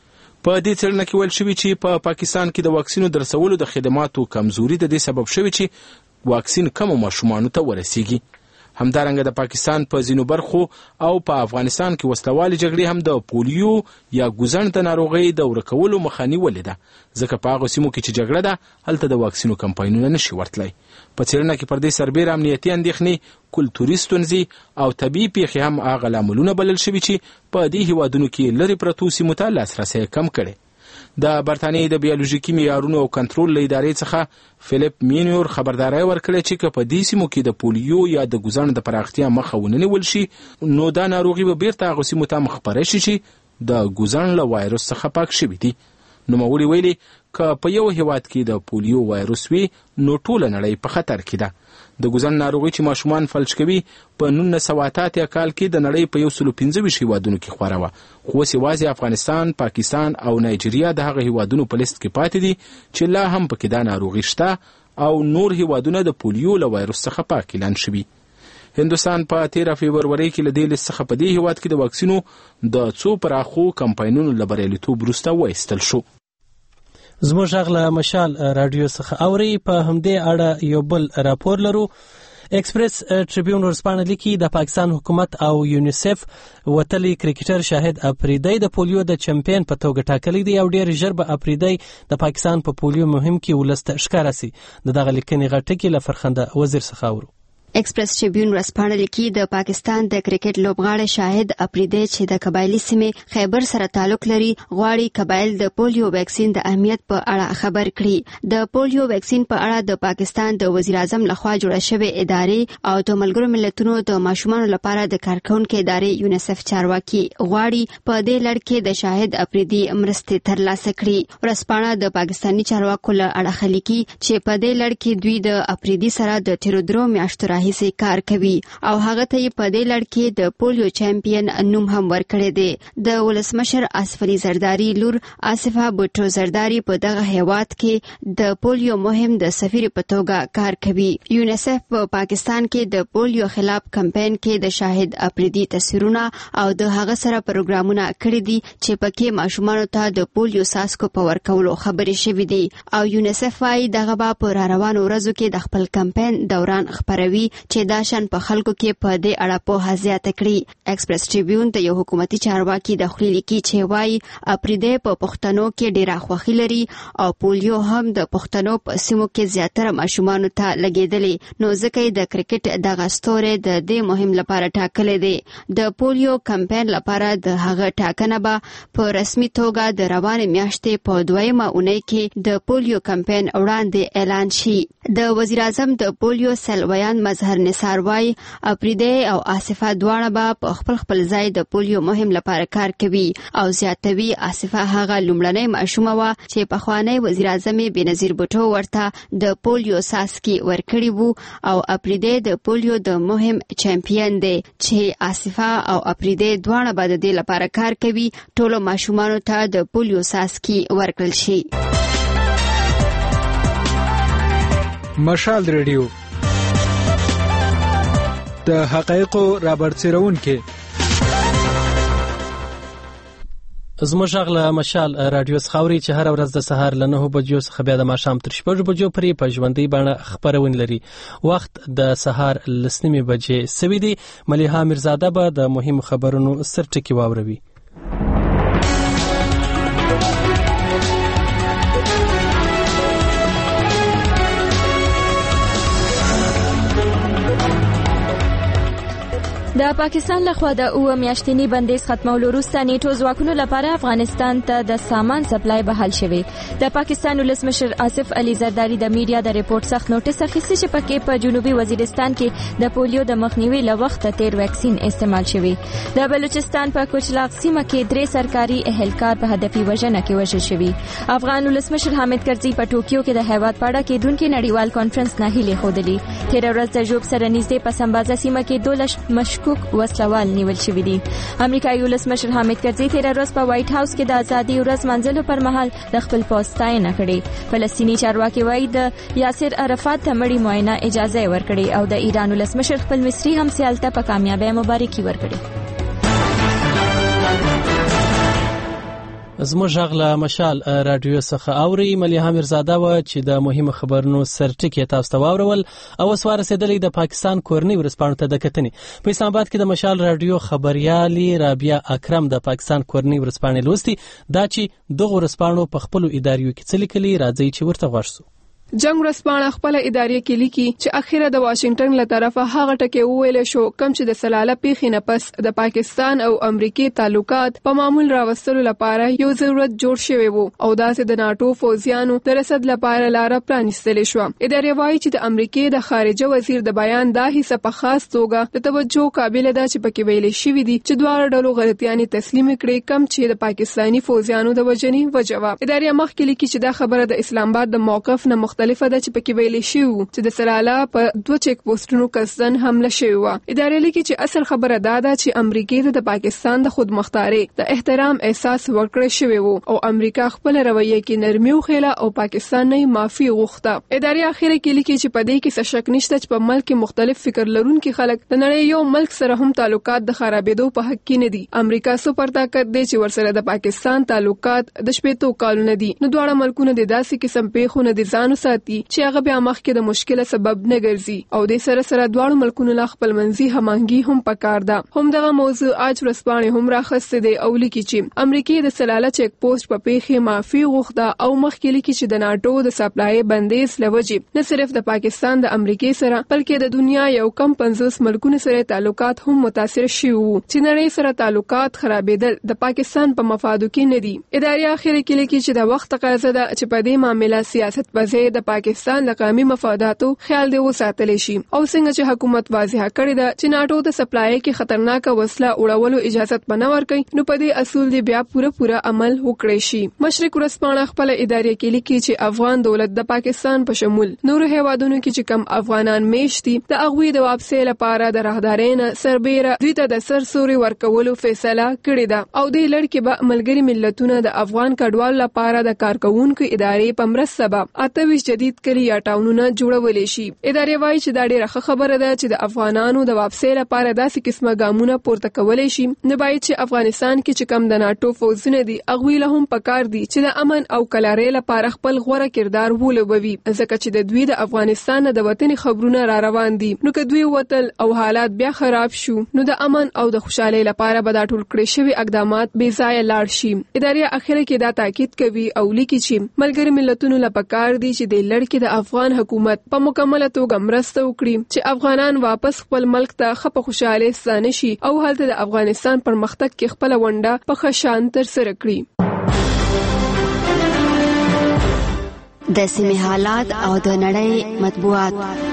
په دې څېړنه کې ویل شوي چې په پا پاکستان کې د واکسینو د رسولو د خدماتو کمزوري د دې سبب شوي چې واکسین کمو ماشومانو ته ورسیږي. همدارنګه د پاکستان په ځینو برخو او په افغانستان کې وسلوالې جګړې هم د پولیو یا ګوزن د ناروغۍ د ورکولو مخه نیولې ده ځکه په هغو سیمو کې چې جګړه ده هلته د واکسینو کمپاینونه نشي ورتلی. په څېړنه کې پر دې سربیره امنیتي اندېښنې کلتوري ستونزې او طبیعي پیښې هم هغه لاملونه بلل شوي چې په دې هیوادونو کې لرې پرتو سیمو ته لاسرسی کم کړی. د برتانیې د بیولوژیکي معیارونو او کنټرول له ادارې څخه فلیپ مینور خبرداری ورکړې چې که په دې سیمو کې د پولیو یا د ګوزن د پراختیا مخه ونه نیول شي نو دا ناروغي به بیرته هغو سیمو ته خپره شي چې د ګوزن له وایرس څخه پاک شوي دي. نوموړي ویلي که په یو هیواد کې د پولیو وایرس وي نو ټوله نړۍ په خطر کې ده. د ګوزن ناروغي چې ماشومان فلج کوي په نولس سوه اته اتیا کال کې د نړۍ په یو سلو پنځه ویشت هیوادونو کې خوره وه خو اوس یوازې افغانستان، پاکستان او نایجیریا د هغه هیوادونو په لیست کې پاتې دي چې لا هم پکې دا ناروغي شته او نور هیوادونه د پولیو له وایرس څخه پاک اعلان شوي. هندوستان په تیره فبرورۍ کې له دې لیست څخه په دې هیواد کې د واکسینو د څو پراخو کمپاینونو له بریالیتوب وروسته وایستل شو. زموږ غږ مشال رادیو څخه اوري. په همدې اړه یو بل راپور لرو. ایکسپریس ټریبیون ورسپانه لیکي د پاکستان حکومت او یونیسف وتلی کرکټر شاهد افریدی د پولیو د چمپیون په توګه ټاکلی دی او ډیر ژر به افریدی د پاکستان په پولیو مهم کې ولست ښکارا سي. د دغه لیکنې غټه کې لفرخنده وزیر څخه اورو. ایکسپریس ټریبیون ورسپانه لیکي د پاکستان د کرکټ لوبغاړی شاهد افریدی چې د قبایلی سیمې خیبر سره تعلق لري غواړي قبایل د پولیو ویکسین د اهمیت په اړه خبر کړي. د پولیو ویکسین په اړه د پاکستان د وزیر اعظم لخوا جوړه شوې ادارې او د ملګرو ملتونو د ماشومانو لپاره د کارکونکو ادارې یونیسف چارواکي غواړي په دې لړ کې د شاهد افریدی مرستې ترلاسه کړي. ورسپانه د پاکستاني چارواکو له اړخه لیکي چې په دې لړ کې دوی د افریدی سره د تیرو درو میاشتو هیڅ کار کوي او هغه ته په دې لړ کې د پولیو چمپیون نوم هم ورکړی دی. د ولسمشر آصف علي زرداری لور آصفه بوټو زرداری په دغه هیواد کې د پولیو مهم د سفیر په توګه کار کوي. یونیسف په پاکستان کې د پولیو خلاف کمپاین کې د شاهد افریدی تصویرونه او د هغه سره پروګرامونه کړی دي چې پکې ماشومانو ته د پولیو څاڅکو په ورکولو خبرې شوې دي او یونیسف وايي دغه به په روانو ورځو کې د خپل کمپاین دوران خبروي چې دا شان په خلکو کې په دې اړه پوهه زیاته کړي. ایکسپریس ټریبیون د یو حکومتي چارواکي د خولي لیکي چې وایي اپریدي په پښتنو کې ډیره خوښي لري او پولیو هم د پښتنو په سیمو کې زیاتره ماشومان ته لګیدلې، نو ځکه د کرکټ دغه ستوره د دې مهم لپاره ټاکلې دي. د پولیو کمپاین لپاره د هغه ټاکنه به په رسمي توګه د روانې میاشتې په دویمه اونۍ کې د پولیو کمپاین وړاندې اعلان شي. د وزیر اعظم د پولیو سلویان مظهر نثار وایي اپریدي او آصفه دواړه به په خپل خپل ځای د پولیو مهم لپاره کار کوي او زیاتوي آصفه هغه لومړنۍ ماشومه وه چې پخوانی وزیر اعظم بېنظیر بوټو ورته د پولیو ساسکي ورکړي وو او اپریدي د پولیو د مهم چمپیون دی چې آصفه او اپریدي دواړه به د دې لپاره کار کوي ټولو ماشومانو ته د پولیو ساسکي ورکړل شي. مشال ریډیو د حقایقو رابرسېرونکي زموږ غږ له مشال رادیو څخه اوري چې هر ورځ د سهار له نهو بجو څخه بیا د ماښام تر شپږو بجو پورې په ژوندۍ بڼه خپرونه لري. وخت د سهار لس نیمې بجې سوي دي. ملیحه میرزاده به د مهمو خبرونو سرټکي واوروي. د پاکستان لخوا د اوه میاشتنی بندیز ختمولو وروسته نیټو ځواکونو لپاره افغانستان ته د سامان سپلای بحال شوی. د پاکستان ولسمشر آصف علي زرداری د میډیا د ریپورت سخت نوټس اخیستی چې پکې په جنوبي وزیرستان کې د پولیو د مخنیوي لوخته تیر ویکسین استعمال شوی. د بلوچستان په کوچلاغ سیمه کې درې سرکاري اهلکار په هدفي وژنه کې وژل شوی. افغان ولسمشر حامد کرزي په ټوکیو کې د هیواد پاړه کې دونکو نړیوال کانفرنس نه هلي خودلی. تیر ورځ د جوب سره نږدې په سمبازا سیمه کې دولش مشکوک وسلوال نیول شوی دي. امریکایي ولسمشر حامد کرزي تیر ورځ په وایټ هاوس کې د ازادي ورځ منځلو پر مهال د خپل پوسټاینه کړي. فلسطینی چارواکي وایي د یاسر عرفات ته مړی معاینه اجازه ورکړي او د ایران ولسمشر خپل مصری همسایل ته په کامیابی مبارکي ورکړي. زموږ غږ له مشال رادیو څخه اوري. ملیحه میرزاده وه چې د مهمو خبرونو سرټکي تاسو ته واورول او اوس ورسېدلې د پاکستان کورنۍ ورځپاڼو ته د کتنې. په اسلام آباد کې د مشال رادیو خبريالي رابعه اکرم د پاکستان کورنۍ ورځپاڼې لوستي دا چې دغه ورځپاڼو په خپلو اداریو کې څه لیکلي راځي چې ورته غوښ شو. جنگ ورځپاڼه خپل ادارې کې لیکي چې اخیره د واشنگټن له طرفه هغه ټکی وویل شو کم چې د سلاله پیښې نه پس د پاکستان او امریکای تعلقات په معمول راوستلو لپاره یو ضرورت جوړ شوی وو او داسې د ناتو فوجیانو د رسد لپاره لار پرانیستل شو. ادارې وایي چې د امریکای د خارجه وزیر د بیان دا حصہ په خاص توګه د توجه قابل ده چې پکې ویل شوی دي چې دواړه ډلو غلطیانې تسلیم کړي کم چې د پاکستانی فوجیانو د وجنې وجوه. ادارې مخکې لیکي چې دا خبره د اسلام آباد د موقف نه مختلفه ده چې پکې ویل شي چې د سلاله په دوه چیک پوسټونو کسن حمله شوی و. ادارې لیکي چې اصل خبره دا ده چې امریکای د پاکستان د خودمختاري د احترام احساس ورکړی شوی وو او امریکا خپل رویه کې نرمي وخیله او پاکستان نه معافي غوښته. ادارې اخیره کې لیکي چې په دې کې څه شک نشته چې په ملک کې مختلف فکر لرونکي خلک د نړۍ یو ملک سره هم تعلقات د خرابېدو په حق کې نه دي. امریکا سپر طاقت دی چې ورسره د پاکستان تعلقات د شپېتو کالونو دي. نو دواړه ملکونه د داسې قسم پیښو نه دي ځان ساتي چې هغه بیا مخکې د مشکله سبب نه ګرځي او د سره سره دواړو ملکونو لا خپل منځي هماهنګي هم پکار ده. هم دغه موضوع اج ورځپاڼې هم راخسته دي او لیکي چې امریکای د سلاله چیک پوسټ په پیښه معافي غوښته او مخکې لیکي چې د ناتو د سپلای بندیز لوجب نه صرف د پاکستان د امریکای سره بلکې د دنیا یو کم پنځوس ملکونو سره تعلقات هم متاثر شي وو چې نړۍ سره تعلقات خرابېدل د پاکستان په مفادو کې نه دي. ادارې اخر کې لیکي چې د وخت تقاضا ده چې په دې معاملې سیاست پځې د پاکستان د قومي مفاداتو خیال دی وساتل شي او څنګه چې حکومت واضح کړی ده چې ناتو د سپلای کې خطرناک وسله وړولو اجازه نه ورکړي نو په دې اصول دی بیا پوره پوره عمل وکړي شي. مشرق ورځپاڼه خپل ادارې کې لیکي چې افغان دولت د پاکستان په شمول نور هیوادونو کې چې کم افغانان میشتي د اغوی د واپسې لپاره د راهدارین سربېره دوی ته د سرسوري ورکولو فیصله کړې ده او د لړ کې به ملګری ملتونه د افغان کډوال لپاره د کارکونکو ادارې په مرسته به اته ختیځ جدید کلی یا ټاونونه جوړولای شي. ادارې وایي چې دا ډېره ښه خبره ده چې د افغانانو د واپسۍ لپاره داسې قسمه ګامونه پورته کولای شي. نو باید چې افغانستان کې چې کم د ناټو فوجونه دي هغوی له هم پکار دي چې د امن او کلارۍ لپاره خپل غوره کردار ولوبوي، ځکه چې د دوی د افغانستان د وطن خبرونه را روان دي. نو که دوی وتل او حالات بیا خراب شو نو د امن او د خوشحالۍ لپاره به دا ټول کړی شوي اقدامات بې ځایه لاړ شي. ادارې اخره کې دا تاکید کوي او لیکي چې ملګري ملتونو له پکار دي چې د لړ کې د افغان حکومت په مکمله توګه مرسته وکړي چې افغانان واپس خپل ملک ته ښه په خوشحالۍ ستانه شي او هلته د افغانستان پرمختګ کې خپله ونډه په ښه شان ترسره کړي. د سیمې حالات او د نړۍ مطبوعات.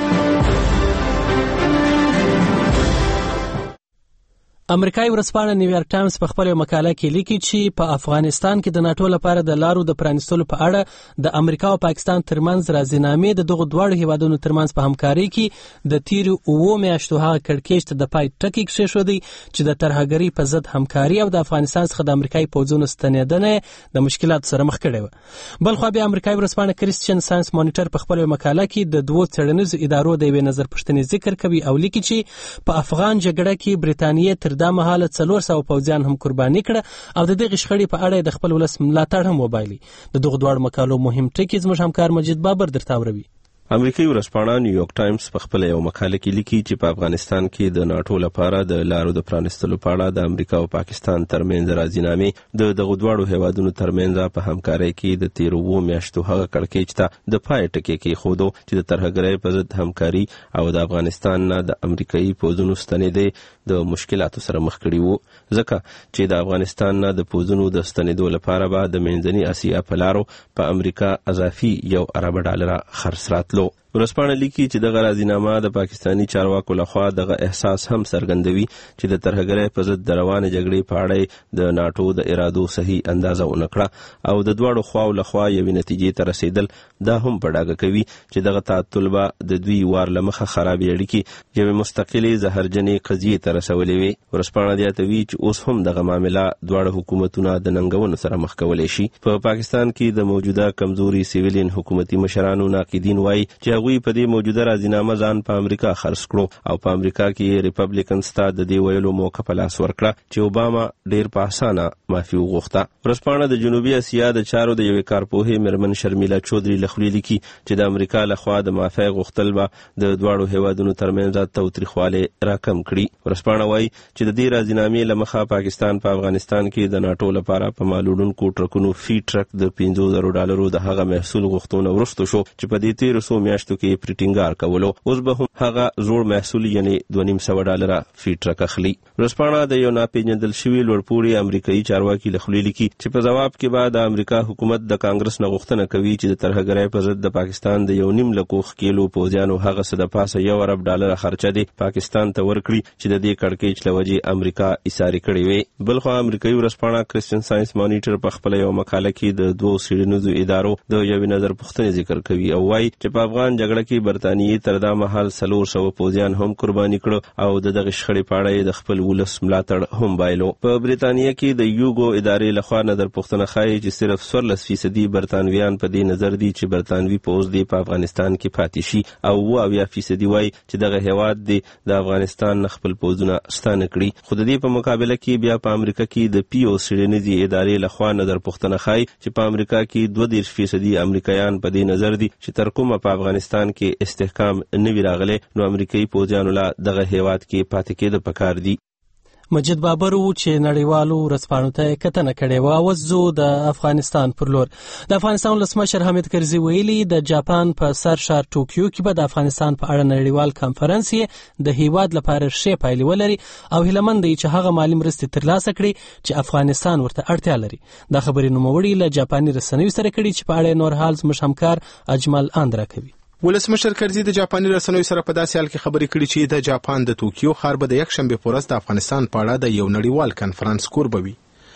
امریکایي ورځپاڼه نیویارک ټایمز په خپل مقاله کې لیکي چې په افغانستان کې د ناټو لپاره د لارو د پرانیستلو په اړه د امریکا او پاکستان ترمنځ راضینامې د دغو دواړو هیوادونو ترمنځ په همکارۍ کې د تیرو اوو میاشتو هغه کړکېچ ته د پای ټکی کېښودی چې د ترهګرۍ په ضد همکاري او د افغانستان څخه د امریکایي پوځونو ستنېدنه د مشکلاتو سره مخ کړې وه. بل خوا بیا امریکایي ورځپاڼه کریسچین ساینس مانیټر په خپل مقاله کې د دوو څېړنیزو ادارو د یوې نظر پوښتنې ذکر کوي او لیکي چې په افغان جګړه کې برټانیې تر دا مهاله څلور سوه پوځیان هم قرباني کړه او د دغې شخړې په اړه د خپل ولس ملاتړ هم وبایلي. د دغو دواړو مقالو مهم ټکي زموږ همکار مجید بابر درته اوري. امریکایي ورځپاڼه نیویارک ټایمز په خپل یو مقاله کې لیکي چې په افغانستان کې د ناټو لپاره د لارو د پرانیستلو په اړه د امریکا او پاکستان ترمنځ راضینامې د دغو دواړو هیوادونو ترمنځ په همکارۍ کې د تیرو اوو میاشتو هغه کړکېچ ته د پای ټکی کېښودو چې د ترهګرۍ په ضد همکاري او د افغانستان نه د امریکایي پوځونو ستنېدل د مشکلاتو سره مخ کړي وو، ځکه چې د افغانستان نه د پوځونو د ستنېدو لپاره به د منځنۍ اسیا په لارو په امریکا اضافي یو ارب ډالره خرڅ راتلو. ورځپاڼه لیکي چې دغه راضینامه د پاکستاني چارواکو لخوا دغه احساس هم څرګندوي چې د ترهګرۍ په ضد د روانې جګړې په اړه د ناټو د ارادو صحیح اندازه ونه کړه او د دواړو خواو لخوا یوې نتیجې ته رسېدل دا هم په ډاګه کوي چې دغه تعطل به د دوی وار له مخه خرابې اړیکې یوې مستقلې زهرجنې قضیې ته رسولې وي. ورځپاڼه زیاتوي چې اوس هم دغه معامله دواړه حکومتونه د ننګونو سره مخ کولی شي. په پاکستان کې د موجوده کمزوري سیویلین حکومتي مشرانو ناقدین وایي چې هغوی په دې موجوده راضینامه ځان په امریکا خرڅ کړو او په امریکا کې ریپبلیکنز ته د دې ویلو موقع په لاس ورکړه چې اوباما ډېر په اسانه معافي وغوښته. ورځپاڼه د جنوبي اسیا د چارو د یوې کارپوهې مېرمن شرمیلا چودري له خولې لیکي چې د امریکا لخوا د معافۍ غوښتل به د دواړو هیوادونو ترمنځ تاوتریخوالی راکم کړي. ورځپاڼه وایي چې د دې راضینامې له مخه پاکستان په افغانستان کې د ناټو لپاره په مالوړونکو ټرکونو فی ټرک د پنځو زرو ډالرو د هغه محصول غوښتنه وروسته شو چې په دې تیرو څو میاشتو کې پرې ټینګار کولو. اوس به هم هغه زوړ محصول یعنی دوه نیم سوه ډالره فی ټرک اخلي. ورځپاڼه د یو ناپېژندل شوي لوړپوړي امریکایي چارواکي له خولې لیکي چې په ځواب کې به د امریکا حکومت د کانګرس نه غوښتنه کوي چې د ترهګرۍ په ضد د پاکستان د یو نیم لکو ښکېلو پوځیانو هغه څه د پاسه یو ارب ډالره خرچه دی پاکستان ته ورکړي چې د دې کړکېچ له وجې امریکا ایسارې کړې وي. بل خوا امریکایي ورځپاڼه کریسچین ساینس مانیټر په خپله یو مقاله کې د دوو څېړنیزو ادارو د یوې نظر پوښتنې ذکر کوي او وایي چې په افغان جګړه کې برطانیې تر دا مهال څلور سوه پوځیان هم قرباني کړه او د دغه شخړې په اړه د خپل ولس ملاتړ هم بایلو. په برطانیه کې د یوګو ادارې لخوا نظر پوښتنه ښایي چې صرف څوارلس فیصدي برطانویان په دې نظر دي چې برطانوي پوځ دی په افغانستان کې پاتې شي او اووه اویا فیصدي وایي چې دغه هیواد دی د افغانستان نه خپل پوځونه ستانه کړي. خو د دې په مقابله کې بیا په امریکا کې د پیو څېړنیزې ادارې لخوا نظر پوښتنه ښایي چې په امریکا کې دوه دېرش فیصدي امریکایان په دې نظر دي چې تر کومه په افغانستان کې استحکام نوی راغلی نو امریکایي پوځیانو لا دغه هیواد کې پاتې کېده پکار دي. مجید بابر و چې نړیوالو ورځپاڼو ته کتنه کړې وه. اوس زو د افغانستان پر لور. د افغانستان ولسمشر حامد کرزي ویلي د جاپان په سر شهر ټوکیو کې به د افغانستان په اړه نړیوال کانفرنس د هیواد لپاره ښې پایلې ولري او هیلهمند دی چې هغه مالي مرستې ترلاسه کړي چې افغانستان ورته اړتیا لري. دا خبرې نوموړي له جاپاني رسنیو سره کړي چې په اړه نور حال زموږ همکار اجمل اندرا کوي. ولسمشر کرزي د جاپاني رسنیو سره په داسې حال کې خبرې کړې چې د جاپان د ټوکیو ښار به د یکشنبې په ورځ د افغانستان په اړه د یو نړیوال کنفرانس کوربوي.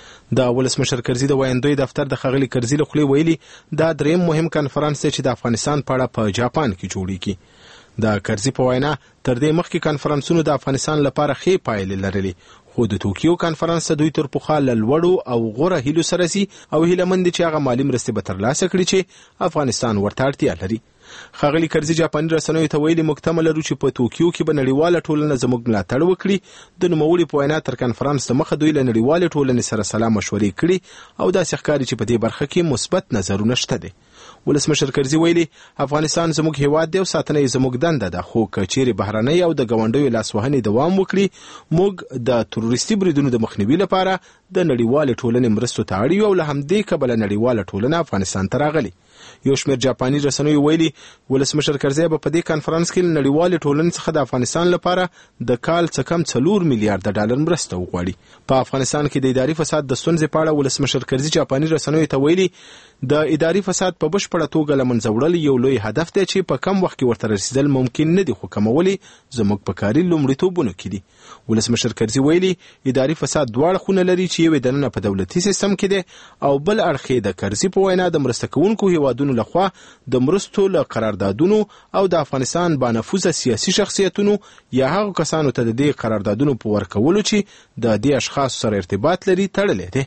د ولسمشر کرزي د ویاندوی دفتر د ښاغلي کرزي له خولې ویلي دا دریم مهم کنفرانس دی چې د افغانستان په اړه په جاپان کې جوړیږي. د کرزي په وینا تر دې مخکې کنفرانسونو د افغانستان لپاره ښې پایلې لرلې خو د توکیو کانفرنس ته دوی تر پخوا له لوړو او غوره هیلو سره سي او هیله مند چې هغه مالي مرستې به ترلاسه کړي چې افغانستان ورته اړتیا لري. ښاغلي کرزي جاپاني رسنیو ته ویلي موږ تمه لرو چې په توکیو کې به نړیواله ټولنه زموږ ملاتړ وکړي. د نوموړي په وینا تر کانفرنس دمخه دوی له نړیوالې ټولنې سره سلا مشورې کړي او داسې ښکاري چې په دې برخه کې مثبت نظرونه شته دي. ولسمشر کرزي ویلي افغانستان زموږ هیواد دی او ساتنه یې زموږ دنده ده، خو که چیرې بهرنۍ او د ګاونډیو لاسوهنې دوام وکړي موږ د تروریستي بریدونو د مخنیوي لپاره د نړیوالې ټولنې مرستو ته اړ یو او له همدې کبله نړیواله ټولنه افغانستان ته راغلي. یو شمېر جاپاني رسنیو ویلي ولسمشر کرزي به په دې کانفرنس کې له نړیوالې ټولنې څخه د افغانستان لپاره د کال څه کم څلور میلیارډ ډالر مرسته وغواړي. په افغانستان کې د اداري فساد د ستونزې په اړه ولسمشر کرزي جاپاني رسنیو ته ویلي د اداري فساد په بشپړه توګه له منځه وړل یو لوی هدف دی چې په کم وخت کې ورته رسیدل ممکن نه دي، خو کمول زموږ په کاري لومړیتوبونو کې دي. ولسمشر کرزي ویلي اداري فساد دواړه خونه لري چې یو دننه په دولتي سیستم کې دی او بل اړخ د کرزي په وینا د مرسته کوونکو هیوادونو لخوا د مرستو له قراردادونو او د افغانستان بانفوذه سیاسي شخصیتونو یا هغو کسانو ته د دې قراردادونو په ورکولو چې د دې اشخاصو سره ارتباط لري تړلی دی.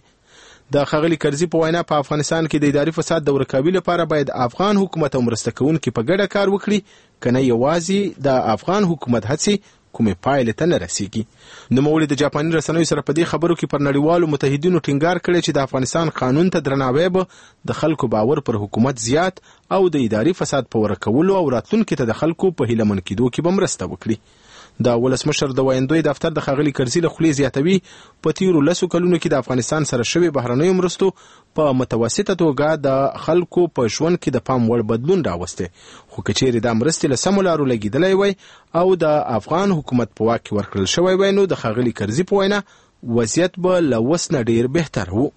د ښاغلي کرزي په وینا په افغانستان کې د اداري فساد د ورکاوي لپاره باید افغان حکومت او مرسته کوونکي په ګډه کار وکړي، کنه یوازې د افغان حکومت هڅې کومې پایلې ته نه رسیږي. نوموړي د جاپاني رسنیو سره په دې خبرو کې پر نړیوالو متحدینو ټینګار کړی چې د افغانستان قانون ته درناوی به د خلکو باور پر حکومت زیات او د اداري فساد په ورکولو او راتلونکي ته د خلکو په هیله من کېدو کې به مرسته وکړي. د ولسمشر د ویندوی دفتر د ښاغلي کرزي له خولې زیاتوي په تیرو لسو کلونو کې د افغانستان سره شوې بهرنیو مرستو په متوسطه توګه د خلکو په ژوند کې د پام وړ بدلون راوستی، خو که چیرې دا مرستې له سمو لارو لګېدلی وای او د افغان حکومت په واک کې ورکړل شوی وای نو د ښاغلي کرزي په وینا وضعیت به له اوس نه ډېر بهتر و.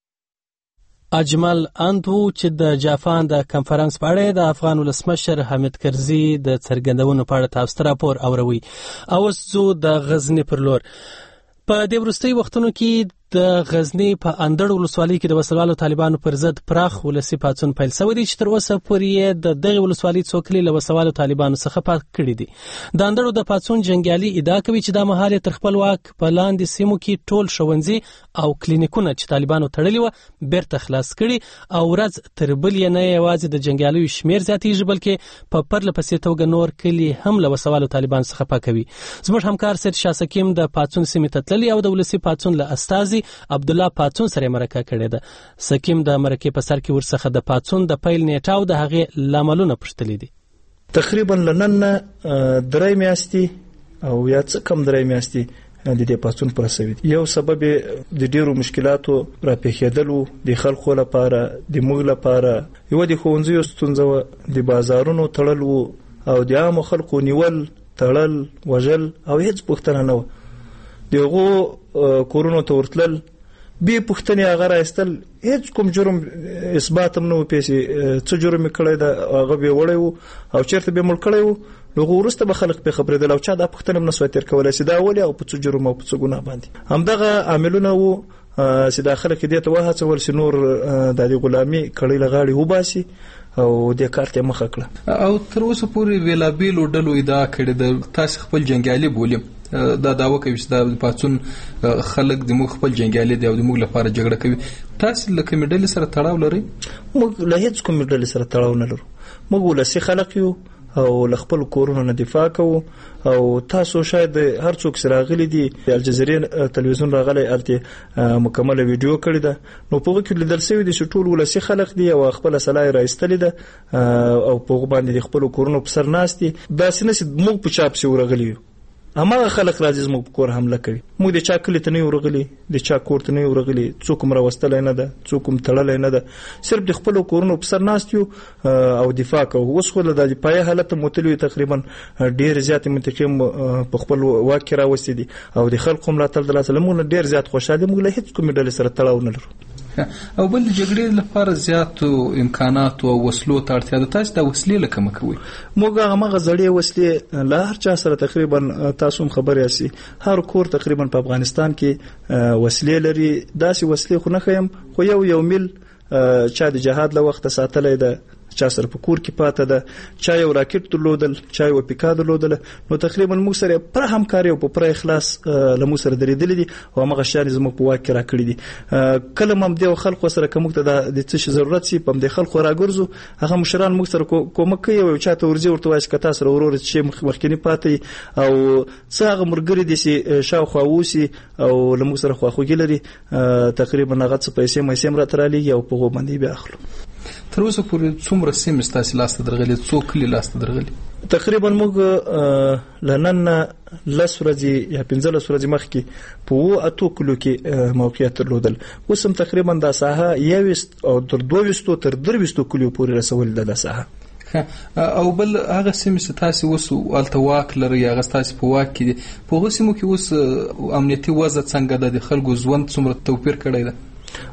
اجمل اندو چې د جاپان د کنفرانس په اړه د افغان ولسمشر حامد کرزي د څرګندونو په اړه تاسو ته راپور اوروي. اوس زو د غزنی پر لور. په دې وروستي وختونو کې د غزنی په اندړ ولسوالۍ کې د وسلوالو طالبانو پر ضد پراخ ولسي پاڅون پیل شوی دی چې تر اوسه پورې د دغه ولسوالۍ څوکلې له وسلوالو طالبانو څخه پات کړي دي. د اندړو د پاڅون جنگیالي ادعا کوي چې د مهال تر خپل واک په لاندې سیمو کې ټول ښوونځي او کلینیکونه چې طالبانو تړلي و بیرته خلاص کړي او ورځ تر بل یې نه یوازې د جنگیالیو شمیر زیاتېږي بلکې په پرله پسې توګه نور کلي هم له وسلوالو طالبانو څخه پاکوي. زموږ همکار سید شاه سکیم د پاڅون سیمې ته تللی او د ولسي پاڅون له استازي عبد الله پاڅون سره مرکه کړې ده. سکیم د مرکې په سر کې ورڅخه د پاڅون د پیل نیټه او د هغې لاملونه پوښتلي دي. تقریبا لنن درې میاشتې او یا څه کم درې میاشتې د دې پاڅون پر سوي. یو سبب د ډیرو مشکلاتو را پیښېدلو د خلکو لپاره د موږ لپاره یو د ښوونځیو ستونزه د بازارونو تړل او د عامو خلکو نیول تړل وژل او هیڅ پوښتنه نه و. دغه کورونو ته ورتلل به پښتني هغه راستل هیڅ کوم جرم اثبات هم نه و پیسې څه جرم کړی دا هغه به وړي او چیرته به مړ کړی و نو ورسته به خلک په خبرې دل او چا دا پښتنه نه سوتر کولای شي دا ولې او په څه جرم او په څه ګناه باندې همدغه عاملونه وو چې داخله کې دې ته وهڅول شي نور د دې غلامي کړي لغاړي وباسي او د کار ته مخه کړه. او تر اوسه پورې ویلابیلو ډلو ادعا کړې د تاسو خپل جنگیالي بولم دا داوا کوي چې د پاڅون خلک د موږ خپل جنگیالي دی او د موږ لپاره جګړه کوي. تاسو له کوم ډلې سره تړاو لرئ؟ موږ له هیڅ کوم ډلې سره تړاو نه لرو. موږ ولسي خلک یو او له خپل کورونو نه دفاع کوو او تاسو شاید هر څوک سره غلي دي الجزیره تلویزیون راغلی ارته مکمله ویډیو کړی ده نو په کې لیدل شوی دي چې ټول ولسي خلک دي او خپل سلای راستل دي او په باندې خپل کورونو په سر ناشتي دا سینه موږ په چاپ سی ورغلی همغه خلک راځي زموږ کور حمله کوي. موږ د چا کلی ته نه ورغلي د چا کور ته نه ورغلي څوک مر واستل نه ده څوک هم تړل نه ده صرف د خپل کورونو په سر ناستیو او دفاع کوو. اوس خو د پای حالت متلوي تقریبا ډیر زیات منتقم په خپل واک راوستي دي او د خلکو ملاتړ د لاسلمون ډیر زیات خوشاله موږ له هیڅ کوم ډول سره تړاو نه لرو. او بل جګړې لپاره زیات امکانات او وسلو ته اړتیا ده. تاسو د وسلې لکه مکوي؟ موږ هغه غزړې وسلې لا هر چا سره تقریبا تاسو خبر یاسي هر کور تقریبا په افغانستان کې وسلې لري. داسې وسلې خو نه خیم خو یو یو مل چا د جهاد له وخت ساتلې ده چا سره په کور کې پاته ده، چا یو راکټ درلودل، چا یو پیکا درلودل، نو تقریبا موږ سره پر همکاري او په پر اخلاص له موږ سره درېدلې دي او هغه شان زموږ په واک کې راکړي دي. کله هم د خلکو سره کوم ته د څه شي ضرورت سي په د خلکو راګرځو هغه مشران موږ سره کومک کوي او چا ته ورځي ورته وایي کتا سره ورور چې مخکینی پاتې او څه هغه مرګري دي چې شاوخوا ووسي او له موږ سره خواخوږي لري. تقریبا هغه څه پیسې مې سم راترالېږي او په غو باندې بیا اخلو. تر اوسه پورې څومره سیمې ستاسو لاسته درغلي، څو کلي لاسته درغلي؟ تقریبا موږ لنن لس ورځې یا پنځلس ورځې مخکې په اووه اتو کلو کې موقعیت درلودل. اوس هم تقریبا دا ساحه یویست او تر دوه تر درویستو کلو پورې رسول ده دا ساحه. او بل هغه سیمې چې تاسو اوس الته واک لري، هغه تاسو په واک کې دي، په هغه سیمو کې اوس امنیتي وضع څنګه ده؟ د خلکو ژوند څومره توپیر کړی ده؟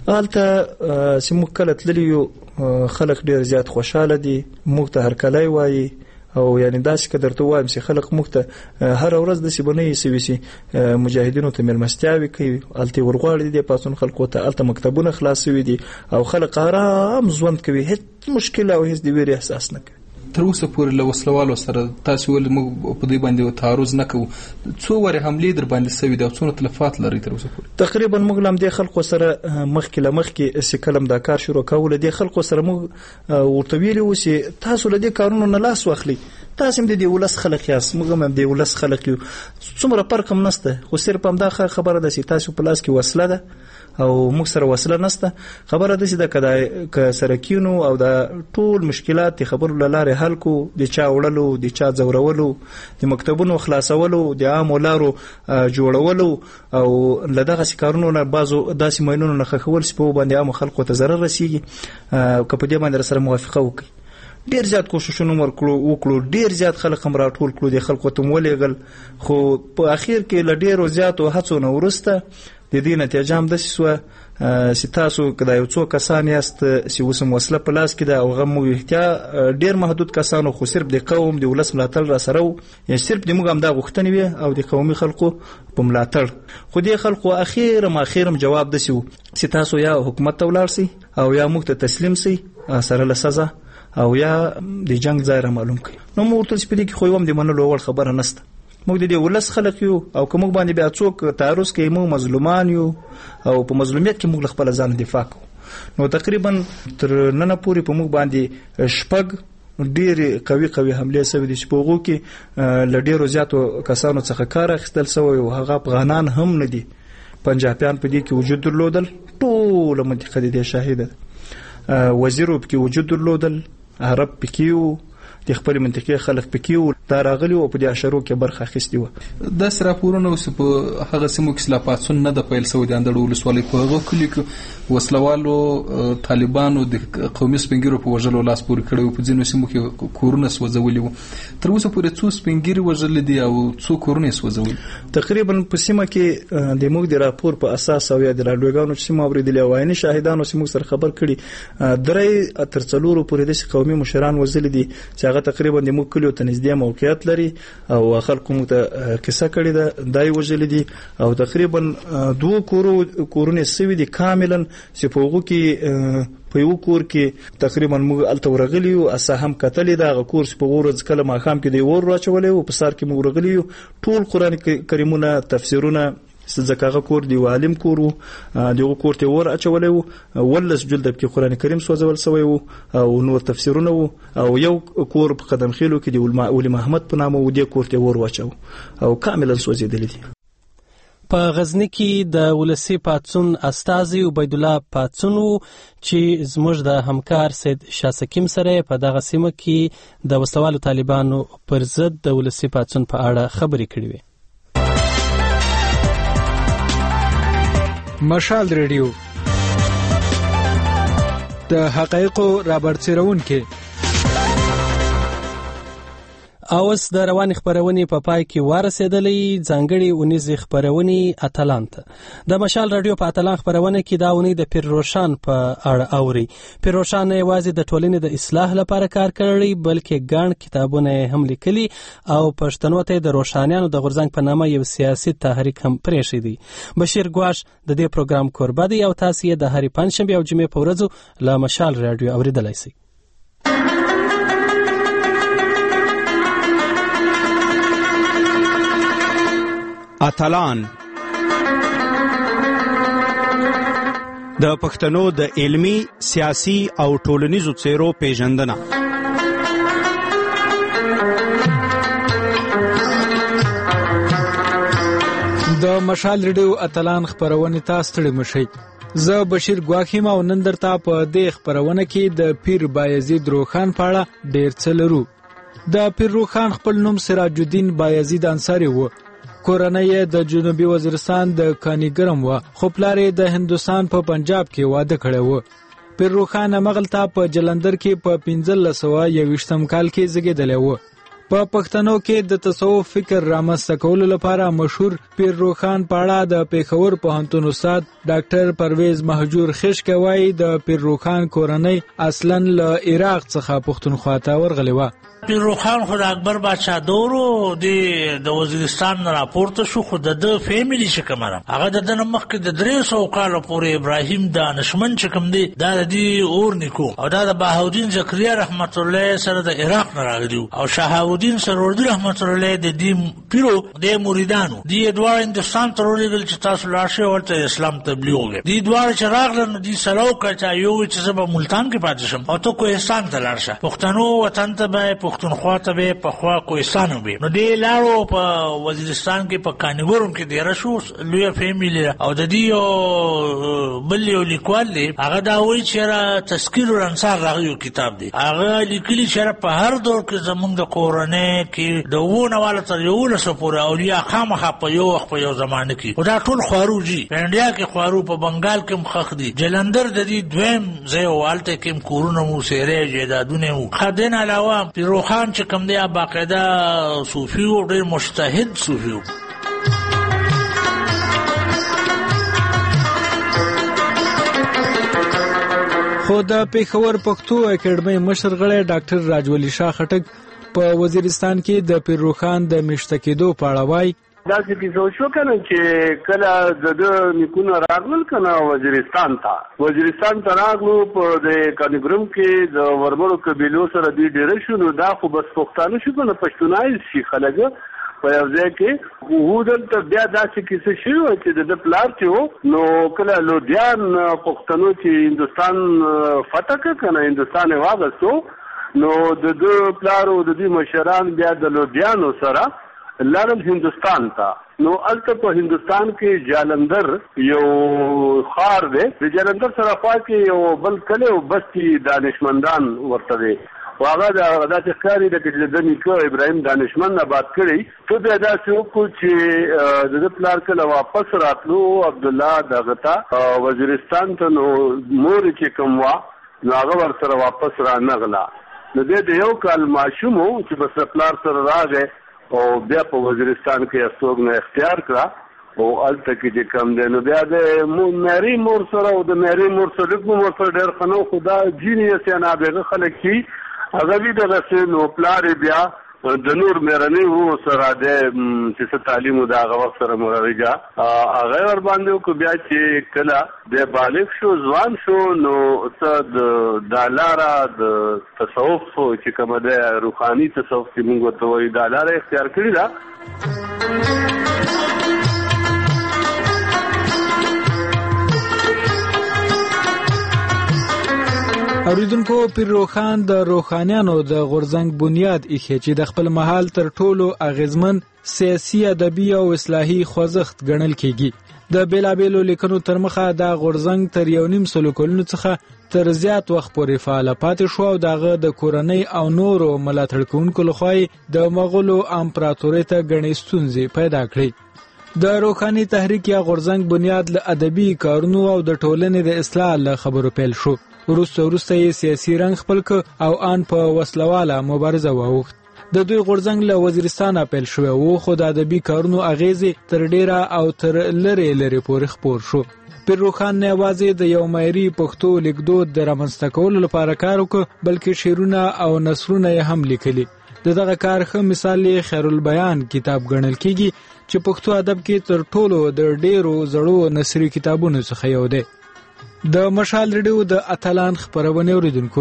الته سیمو کله تللی یو خلک ډیر زیات خوشاله دي، موږ ته هرکلی وایي او یعنی داسې که درته وایم چې خلک موږ ته هر ورځ داسې به نه ایسوي چې مجاهدینو ته مېلمستیاوې کوي، هلته ورغواړي دي پاڅون خلکو ته، هلته مکتبونه خلاص شوي دي او خلک آرام ژوند کوي، هیڅ مشکل او هیڅ د ویرې احساس نه کوي. تر اوسه پورې له وسلوالو سره تاسو ولې موږ په دې باندې تعرض نه کوو؟ څو وارې حملې در باندې سوي دي او څونه تلفات لري تر اوسه پورې؟ تقریبا موږ لم دې خلکو سره مخکې له مخکې چې کلم دا کار شروع کول، دې خلکو سره موږ ورته ویلي وو چې تاسو له دې کارونو نه لاس واخلئ، تاسو هم د دې ولس خلک یاست، موږ هم د ولس خلک یو، څومره فرق هم نشته، خو صرف همدا خبره ده چې تاسو په لاس کې وسله ده او موږ سره وسله نشته. خبره ده چې د کدا سرکینو او د ټول مشکلات خبرو لاره حل کو، د چا وړلو، د چا زورولو، د مکتبونو خلاصولو، د عام لارو جوړولو او لدغه کارونو نه بازو داسې ماینونو نه خخول سپو باندې عام خلکو ته ضرر رسیږي. که په دې باندې سره موافقه وکړي ډیر زیات کوششونه ورکړو وکړو، ډیر زیات خلک هم راټول کړو، د خلکو ته ولېږل، خو په اخر کې له ډیرو زیاتو هڅو نه وروسته د دې نتیجه هم داسې سوه چې تاسو که دا یو څو کسان یاست چې اوس هم وسله په لاس کې ده او هغه موږ احتیا ډېر محدود کسانو، خو صرف د قوم د ولس ملاتړ را سره و، یا صرف د موږ همدا غوښتنې وې او د قومي خلکو په ملاتړ. خو دې خلکو اخیر ما اخیر هم جواب داسې و چې تاسو یا حکومت ته ولاړ سئ او یا موږ ته تسلیم سئ سره له سزا او یا د جنگ ځای را معلوم کړي. نو موږ ورته چې په دې کې خو یو هم د منلو وړ خبره نشته، موږ د دې ولس خلک یو او که موږ باندې بیا څوک تعرض کوي موږ مظلومان یو او په مظلومیت کې موږ خپل ځان دفاع کوو. نو تقریبا تر نن پورې په موږ باندې شپږ ډېرې قوي قوي حملې سوي دي چې په هغو کې له ډېرو زیاتو کسانو څخه کار اخیستل سوی او هغه افغانان هم نه دي، پنجابیان په دې کې وجود درلودل، ټوله منطقه د دې شاهده ده، وزیرو پکې وجود درلودل، عرب پکې وو، د خپل منطقې خلک پکې وو، دا راغلي او په دې اشرو کې برخه اخیستې وه. داسې راپورونه اوس په هغه سیمو کې چې لا پاڅون نه ده پیل سوی د اندړ ولسوالۍ په هغو کلیو کې وسلوالو طالبانو د قومي سپین ږیرو په وژلو لاس پورې کړی و، په ځینو سیمو کې کورونه سوځولي وو. تر اوسه پورې څو سپین ږیري وژلي دي او څو کورونه یې سوځولي؟ تقریبا په سیمه کې د موږ د راپور په اساس او یا د راډیوګانو چې سیمه اورېدلې او عیني شاهدانو چې موږ سره خبر کړي درې تر څلورو پورې داسې قومي مشران وژلي دي چې هغه تقریبا د موږ کلیو ته نږدې موقعیت لري او خلکو موږ ته کیسه کړې ده، دا یې وژلي دي او تقریبا دوه کورونه سوي دي کاملا چې په هغو کې په یو کور کې تقریبا موږ هلته ورغلي یو، اسا هم کتلې ده هغه کور چې په هغه ورځ کله ماښام کې د یې اور واچولی و، په سهار کې موږ ورغلي یو، ټول قرآن کریمونه تفسیرونه ځکه هغه کور د یو عالم کور و، دغه کور ته اور اچولی و، ولس جلده پکې قرآن کریم سوځول سوی و او نور تفسیرونه و، او یو کور په قدم خیلو کې د ولي محمد په نامه و، دې کور ته اور واچو او کاملا سوځېدلی دي. په غزنی کې د ولسی پاڅون استازي عبید الله پاڅون چې زموږ د همکار سید شاسکیم سره په دغه سیمه کې د وسوالو طالبانو پر ضد د ولسی پاڅون په اړه خبرې کړې وې. مشال ریډیو د حقایقو رابرسېرونکي اوس د روان خبرونې په پای کې ورسېدلې ځانګړي اونیزې خبرونې اتلانت د مشال رادیو په اتلان خبرونه کې دا اونۍ د پیر روشن په اړه اوري. پیر روشن یوازې د ټولنې د اصلاح لپاره کار کړی بلکې ګڼ کتابونه هم لیکلي او پښتنو ته د روشانیانو د غورځنګ په نامه یو سیاسي تحریک هم پرېښی دی. بشیر ګواش د دې پروګرام کوربه دی او تاسو یې د هرې پنجشنبې او جمعې په ورځو له مشال رادیو اوریدلای شئ. اتلان د پښتنو د علمی، سیاسي او ټولنیزو څیرو پیژندنه. د مشال ریډیو اتلان خبرونه تاسو ته مشي. زه بشیر ګواخیم او نن درته په دې خبرونه کې د پیر بایزید روخان په اړه ډیر څه لرو. د پیر روخان خپل نوم سراج الدین بایزید انصاری و. کورنۍ د جنوبي وزیرستان د کانیګرم و، خو پلار د هندستان په پنجاب کې واده کړی و. پیر روخان مغلطه په جلندر کې په پنځه سوه یوویشتم کال کې زیږیدلی و. په پښتنو کې د تصوف فکر رامنځته کولو لپاره مشهور پیر روخان په اړه د پیښور پوهنتون استاد ډاکټر پرویز مهجور خشک وایي د پیر روخان کورنۍ اصلا له عراق څخه پښتونخوا ته ورغلې وه. پیر روخان خو د اکبر بادشاه دورو د وزیرستان نه راپورته شو، خو د ده فیملی چې کومه ده هغه د ده نه مخکې د درې سوو کاله پورې ابراهیم دانشمند چې کوم دی دا د دې اور نیکو او دا د بهاودین زکریا رحمت الله سره د عراق نه راغلي او شهابالدین سروردي رحمت الله د دې پیرو د مریدانو دې دواړه هندوستان ته ورلېږل چې تاسو لاړ شئ ورته اسلام تبلیغ وکړئ. دې دواړه چې راغله نو دې سره وکړه چې یو چې زه به ملتان کې پاتې شم او ته کوهستان ته لاړ شه، پښتنو وطن ته به پښتونخوا ته به په خوا کوهستان وي. نو دې لاړو په وزیرستان کې په کانیګورم کې دیره شو، لویه فیملی او د دې بل یو لیکوال دی هغه دا وایي چې را تذکیر الانصار راغلی کتاب دی، هغه لیکلي چې په هر دور کې زمونږ د کورنۍ کې د اووه نواله تر یولسو پورې اولیا خامخا په یو وخت په یو زمانه کې خو دا ټول خوارو جي په انډیا کې خوارو، په بنګال کې هم خښ دي، جلندر د دې دویم ځای و هلته کې هم کورونه مو سیرې جایدادونه وو. ښه دین علاوه پیر روخان چې کوم دی باقاعده صوفي و، ډېر مجتهد صوفي و. خو د پیښور پښتو اکیډمۍ مشر غړی ډاکټر راجولی شاه خټک په وزیرستان کې د پیر روخان د مشته کېدو په اړه وایي دا چې کیسه شو کنه چې کله د ده نیکونه راغلل کنه وزیرستان ته وزیرستان ته راغلو په د کانیګرم کې د ورمړو قبیلو سره دوی ډېره شو، نو دا خو بس پښتانه شو کنه پښتونایز شي خلک په یو ځای کې. خو دلته بیا داسې کیسه شوې وه چې د ده پلار چې و نو کله لودیان پښتنو چې هندوستان فتح کړه کنه هندوستان یې واغستو نو د ده پلار او د دوی مشران بیا د لودیانو سره لاړل هندوستان ته. نو هلته په هندوستان کې جالندر یو ښار دی، د جالندر سره خوا کې یو بل کلی او بستی دانشمندان ورته دی، هغه داسې ښکاري لکه چې د ده نیکه ابراهیم دانشمند آباد کړی. ته بیا داسې وکړو چې د ده پلار کله واپس راتلو عبدالله دغه ته وزیرستان ته، نو مور چې کوم وه نو هغه ورسره واپس رانغله. نو دی د یو کال ماشوم و چې بس پلار سره راغی او بیا په وزیرستان کې استوګنه اختیار کړه او هلته کې چې کوم دی نو بیا د مری مور سره او د مری مور سره لږ مور سره ډېر ښه نه خو دا جینیس یا نابغه خلک چې هغه وي دغسې نو پلار یې بیا د نور مېرنۍ وو سره دی چې څه تعلیم و د هغه وخت سره مروجه هغه یې ورباندې وکړو. بیا چې کله دی بالغ شو ځوان شو نو څه دا لاره د تصوف چې کومه دی روحاني تصوف چې موږ ورته وایو دا لاره اختیار کړې ده. اوریدونکو پیر روخان د روحانیانو د غورځنګ بنیاد ایښی چې د خپل مهال تر ټولو اغیزمن سیاسي ادبي او اصلاحي خوځښت ګڼل کیږي. د بیلابیلو لیکنو تر مخه د غورځنګ تر یو نیم سلو کلونو څخه تر زیات وخت پورې فعال پاتې شو او دغه د کورنۍ او نورو ملاتړ کوونکو لخوا د مغولو امپراتورۍ ته ګڼې ستونزې پیدا کړې. د روحاني تحریک یا غورځنګ بنیاد له ادبي کارونو او د ټولنې د اصلاح له خبرو پیل شو. وروسته وروسته یې سیاسي رنګ خپل ک او ان په وسلواله مبارزه واوښت. د دوی غورځنګ له وزیرستانه پیل شوی و خو د ادبي کارونو اغیزې تر ډیره او تر لرې لرې پورې خپور شو. پیر روخان نه یوازې د یو معیاري پښتو لیکدود د رامنځته کولو لپاره کار وکړ بلکې شعرونه او نثرونه یې هم لیکلي. د دغه کار ښه مثال یې خیر البیان کتاب ګڼل کیږي چې پښتو ادب کې تر ټولو د ډیرو زړو نثري کتابونو څخه یو دی. د مشال ریډیو د اتلان خبرونه اوریدونکو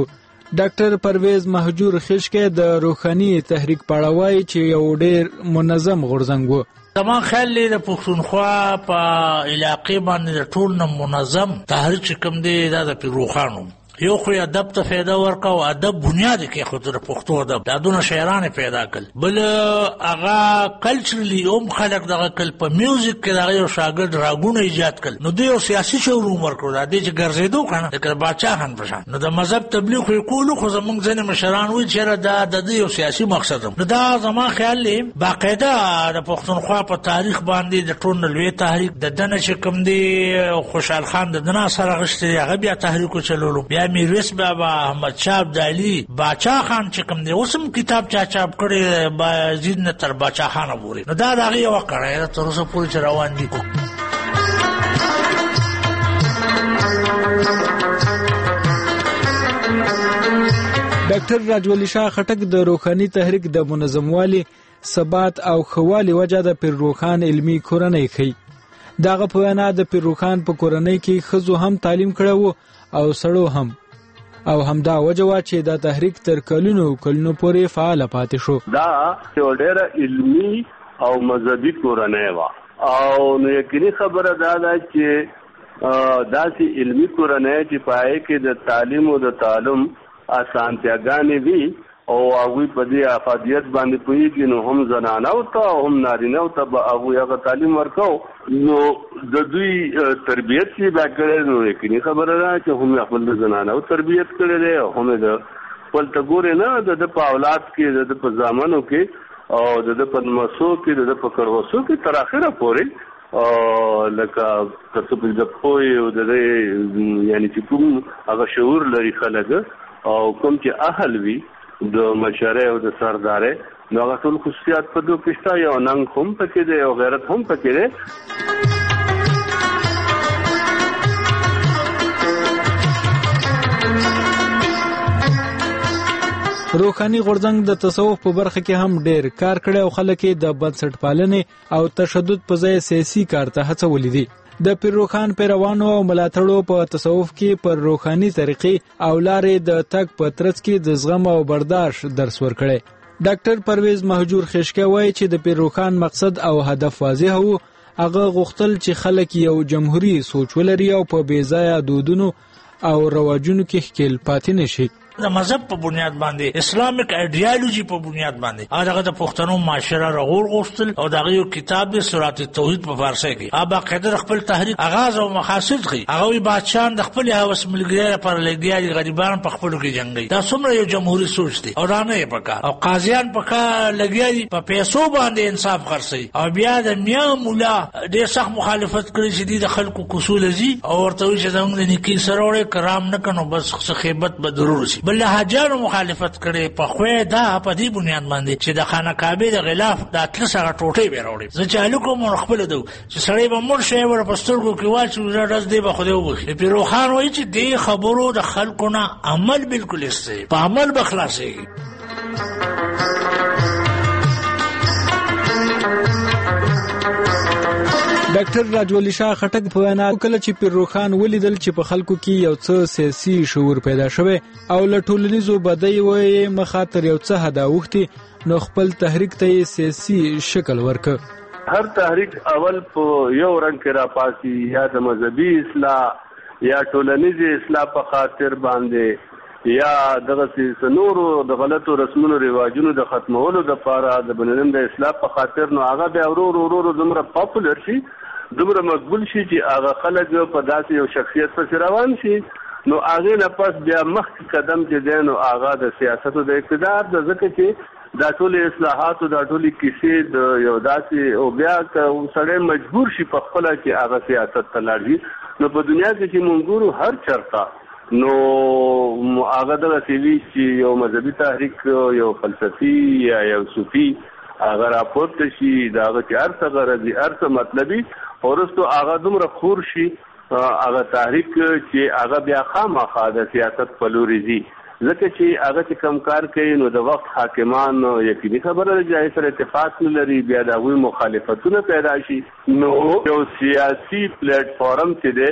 ډاکټر پرویز مهجور خشکه د روحاني تحریک پاړوي چې یو ډېر منظم غورځنګ و. زما خیال دی د پښتونخوا په علاقې باندې ټول نه منظم تحریک کوم دی دا د پیروخانو یو خو ادب ته فایده ورکا او ادب بنیاد کې خو د پښتو ادب د دونه شاعران پیدا کړ بل هغه کلچرلی هم خلق دغه کل په میوزیک کې دغه یو شاګرد راګونه ایجاد کړ نو د یو سیاسي شعور عمر کړو د دې چې ګرځېدو کنه د باچا خان پشان نو د مذهب تبلیغ خو کولو خو زمونږ ځنه مشران وی چې دا د یو سیاسي مقصد نو دا زما خیال دی باقاعده د پښتونخوا په تاریخ باندې د ټول لوی تحریک د دنه چې کوم دی خوشحال خان د دنا سره غشتي هغه بیا تحریک چلولو بیا میرویس بابا احمد شاه ابدالي باچا خان چې کوم دی اوسم کتاب چا چاپ کړي بازید نه تر باچا خان پورې نو دا دغه یو کړه تر اوسه پورې روان دي. ډاکټر راجولی شاه خټک د روحاني تحریک د منظموالي ثبات او خوالي وجه د پیروخان علمی کورنۍ کوي. داغه په وینا د پیروخان په کورنۍ کې خزو هم تعلیم کړو او سړو هم او همدا وجوه چې دا تحریک تر کلونو کلونو پورې فعال پاتې شو. دا یو ډېر علمي او مذهبي کورنۍ و او نو یقیني خبره دا ده چې داسې علمي کورنۍ چې پای کې د تعلیم او د تعلم اسانتیاګانې وي او هغه په دې افادیت باندې پوهیږي نو هم زنانه او ته هم نارینه او ته هغه هغه تعلیم ورکو نو د دوی تربیت چې دا کړي نو یقیني خبره ده چې هم خپل زنانه او تربیت کړي دي او هم د خپل تګور نه د په اولاد کې د په ځامنو کې او د په مسو کې د په کروسو کې تر اخره پورې او لکه تاسو په د پوي او د یعنی چې کوم هغه شعور لري خلک او کوم چې اهل وي د مشره او د سرداري نو هغه ټول خصوصیات په دوه کې یو ننګ هم پکې دی او غیرت هم پکې دی. روحاني غورځنګ د تصوف په برخه کې هم ډېر کار کړی او خلک د بنسټ پالنې او تشدد په ځای سیاسي کار ته هڅولې دي. د پیروخان پیروانو او ملاتړو په تصوف کې پر روحاني طریقې او لارې د تک په ترڅ کې د زغم او برداشت درس ورکړي. ډاکټر پرویز مهجور خشکه وایي چې د پیروخان مقصد او هدف واضح وو. هغه غوښتل چې خلک یو جمهوریت سوچ ولري او په بې ځایه دودونو او رواجونو کې ښکیل پاتې نشي. د مذهب په بنیاد باندې اسلامیک ایډیالوژي په بنیاد باندې هغه د پښتنو معاشره رغول غوښتل او دغه یو کتاب د سورات توحید په فارسی کې هغه قدر خپل تحریک آغاز او مقاصد خي هغه بادشاہ د خپل هوس ملګری لپاره لګیاري غریبان په خپل کې جنگي دا څومره یو جمهوریت سوچ دی او رانه یې پکا او قاضیان پکا لګیاري په پیسو باندې انصاف خرڅي او بیا د میا مولا د سخت مخالفت کړی چې د خلکو کوسول زی او ورته چې زموږ د نیکی سره کرام نه کنو بس خیبت به ضرور شي بل حاجانو مخالفت کړي په خوې دا په دې بنیاد باندې چې د خانه کعبه د غلاف د اتل سره ټوټې به راوړي زه چالو کوم خپل دو چې سړی به مور شي ور پسترګو کې واچو راز دی به خو دې وږي پیروخان وایي چې دې خبرو د خلکو نه عمل بالکل است په عمل بخلاصي. ډاکټر راجولی شاه خټک په وینا کله چې پیروخان ولیدل چې په خلکو کې یو څه سیاسي شعور پیدا شوی او له ټولنیزو بدۍ وې مخاطر یو څه هدا وختي نو خپل تحریک ته سیاسي شکل ورک. هر تحریک اول په یو رنګ کې را پاسي یا د مذهبي اصلاح یا ټولنیزي اصلاح په خاطر باندې یا دغه نورو د غلطو رسمونو رواجونو د ختمولو د لپاره د بنلم د اصلاح په خاطر نو هغه به ورو ورو دومره پاپولر شي دومره مقبول شي چې هغه خلک په داسې یو شخصیت پسې روان شي نو هغه نه پس بیا مخکې قدم چې دی نو هغه د سیاست او د اقتدار د ځکه چې دا ټول اصلاحات او دا ټول کیسې د یو داسې او بیا سړی مجبور شي په خپل کې هغه سیاست ته لاړ شي نو په دنیا کې چې مونږ ګورو هر چرته نو هغه د سیوی چې یو مذهبي تحریک یو فلسفي یا یو صوفي هغه راپورته شي دا هغه چې ارث غرضي ارث مطلبي ورستو هغه دومره خور شي هغه تحریک چې هغه بیا خامخا د سیاست په لوري ځي ځکه چې هغه چې کم کار کوي نو د وخت حاکمان یقیني خبره ده چې سره اتفاق نه لري بیا د هغوی مخالفتونه پیدا شي نو یو سیاسي پلیټ فارم چې دی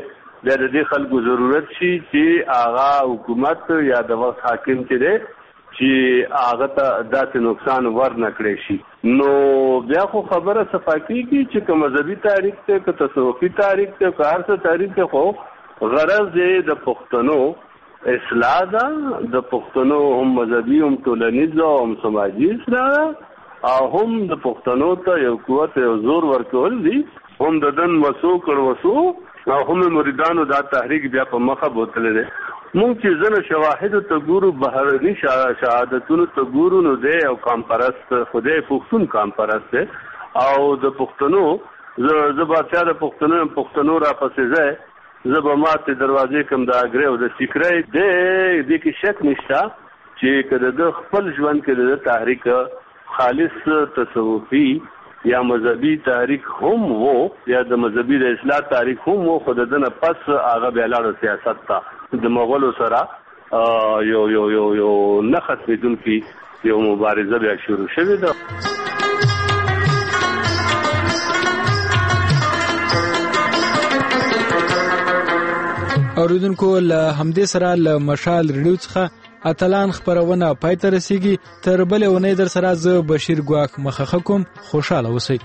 بیا د دې خلکو ضرورت شي چې هغه حکومت یا د وخت حاکم چې دی چې هغه ته داسې نقصان ور نه کړی شي نو بیا خو خبره صفا کېږي چې که مذهبي تاریخ دی که تصوفي تاریخ دی که هر څه تاریخ دی خو غرض یې د پښتنو اصلاح ده د پښتنو هم مذهبي هم ټولنیز او هم سماجي اصلاح او هم د پښتنو ته یو قوت یو زور ورکول دي هم د دن وسو کړ وسو او هم مریدانو دا تحریک بیا په مخه بوتل دي مونږ چې زنه شواهد ته ګورو بهرني شهادتونو ته ګورو نو دی او کام پرست خدای پښتون کام پرست او د پښتنو زبا چې د پښتنو پښتنو را پسې ځای زبا ماته دروازې کوم دا اگره او د سیکرای دی د کې شک نشته چې کله د خپل ژوند کې د تحریک خالص تصوفي یا مذهبي تاریخ هم وو یا د مذهبي د اصلاح تاریخ هم وو خو دنه پس هغه بیا لاړو سیاست ته د مغولو سره یو یو یو یو نه ختمېدونکي یو مبارزه بیا شروع شوې ده. اوریدونکو له همدې سره له مشال ریډیو څخه اتلان خبرونه پای ته رسیږي تر بلې اونۍ در سره زه بشیر ګواک مخه کوم خوشاله اوسئ.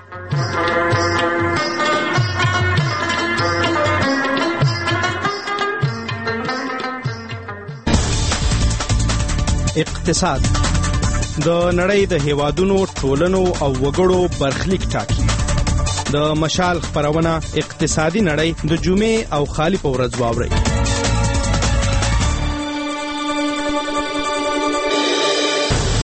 اقتصاد د نړۍ د هیوادونو ټولنو او وګړو برخلیک ټاکي. د مشال خبرونه اقتصادي نړۍ د جمعې او خالی په ورځ واورئ.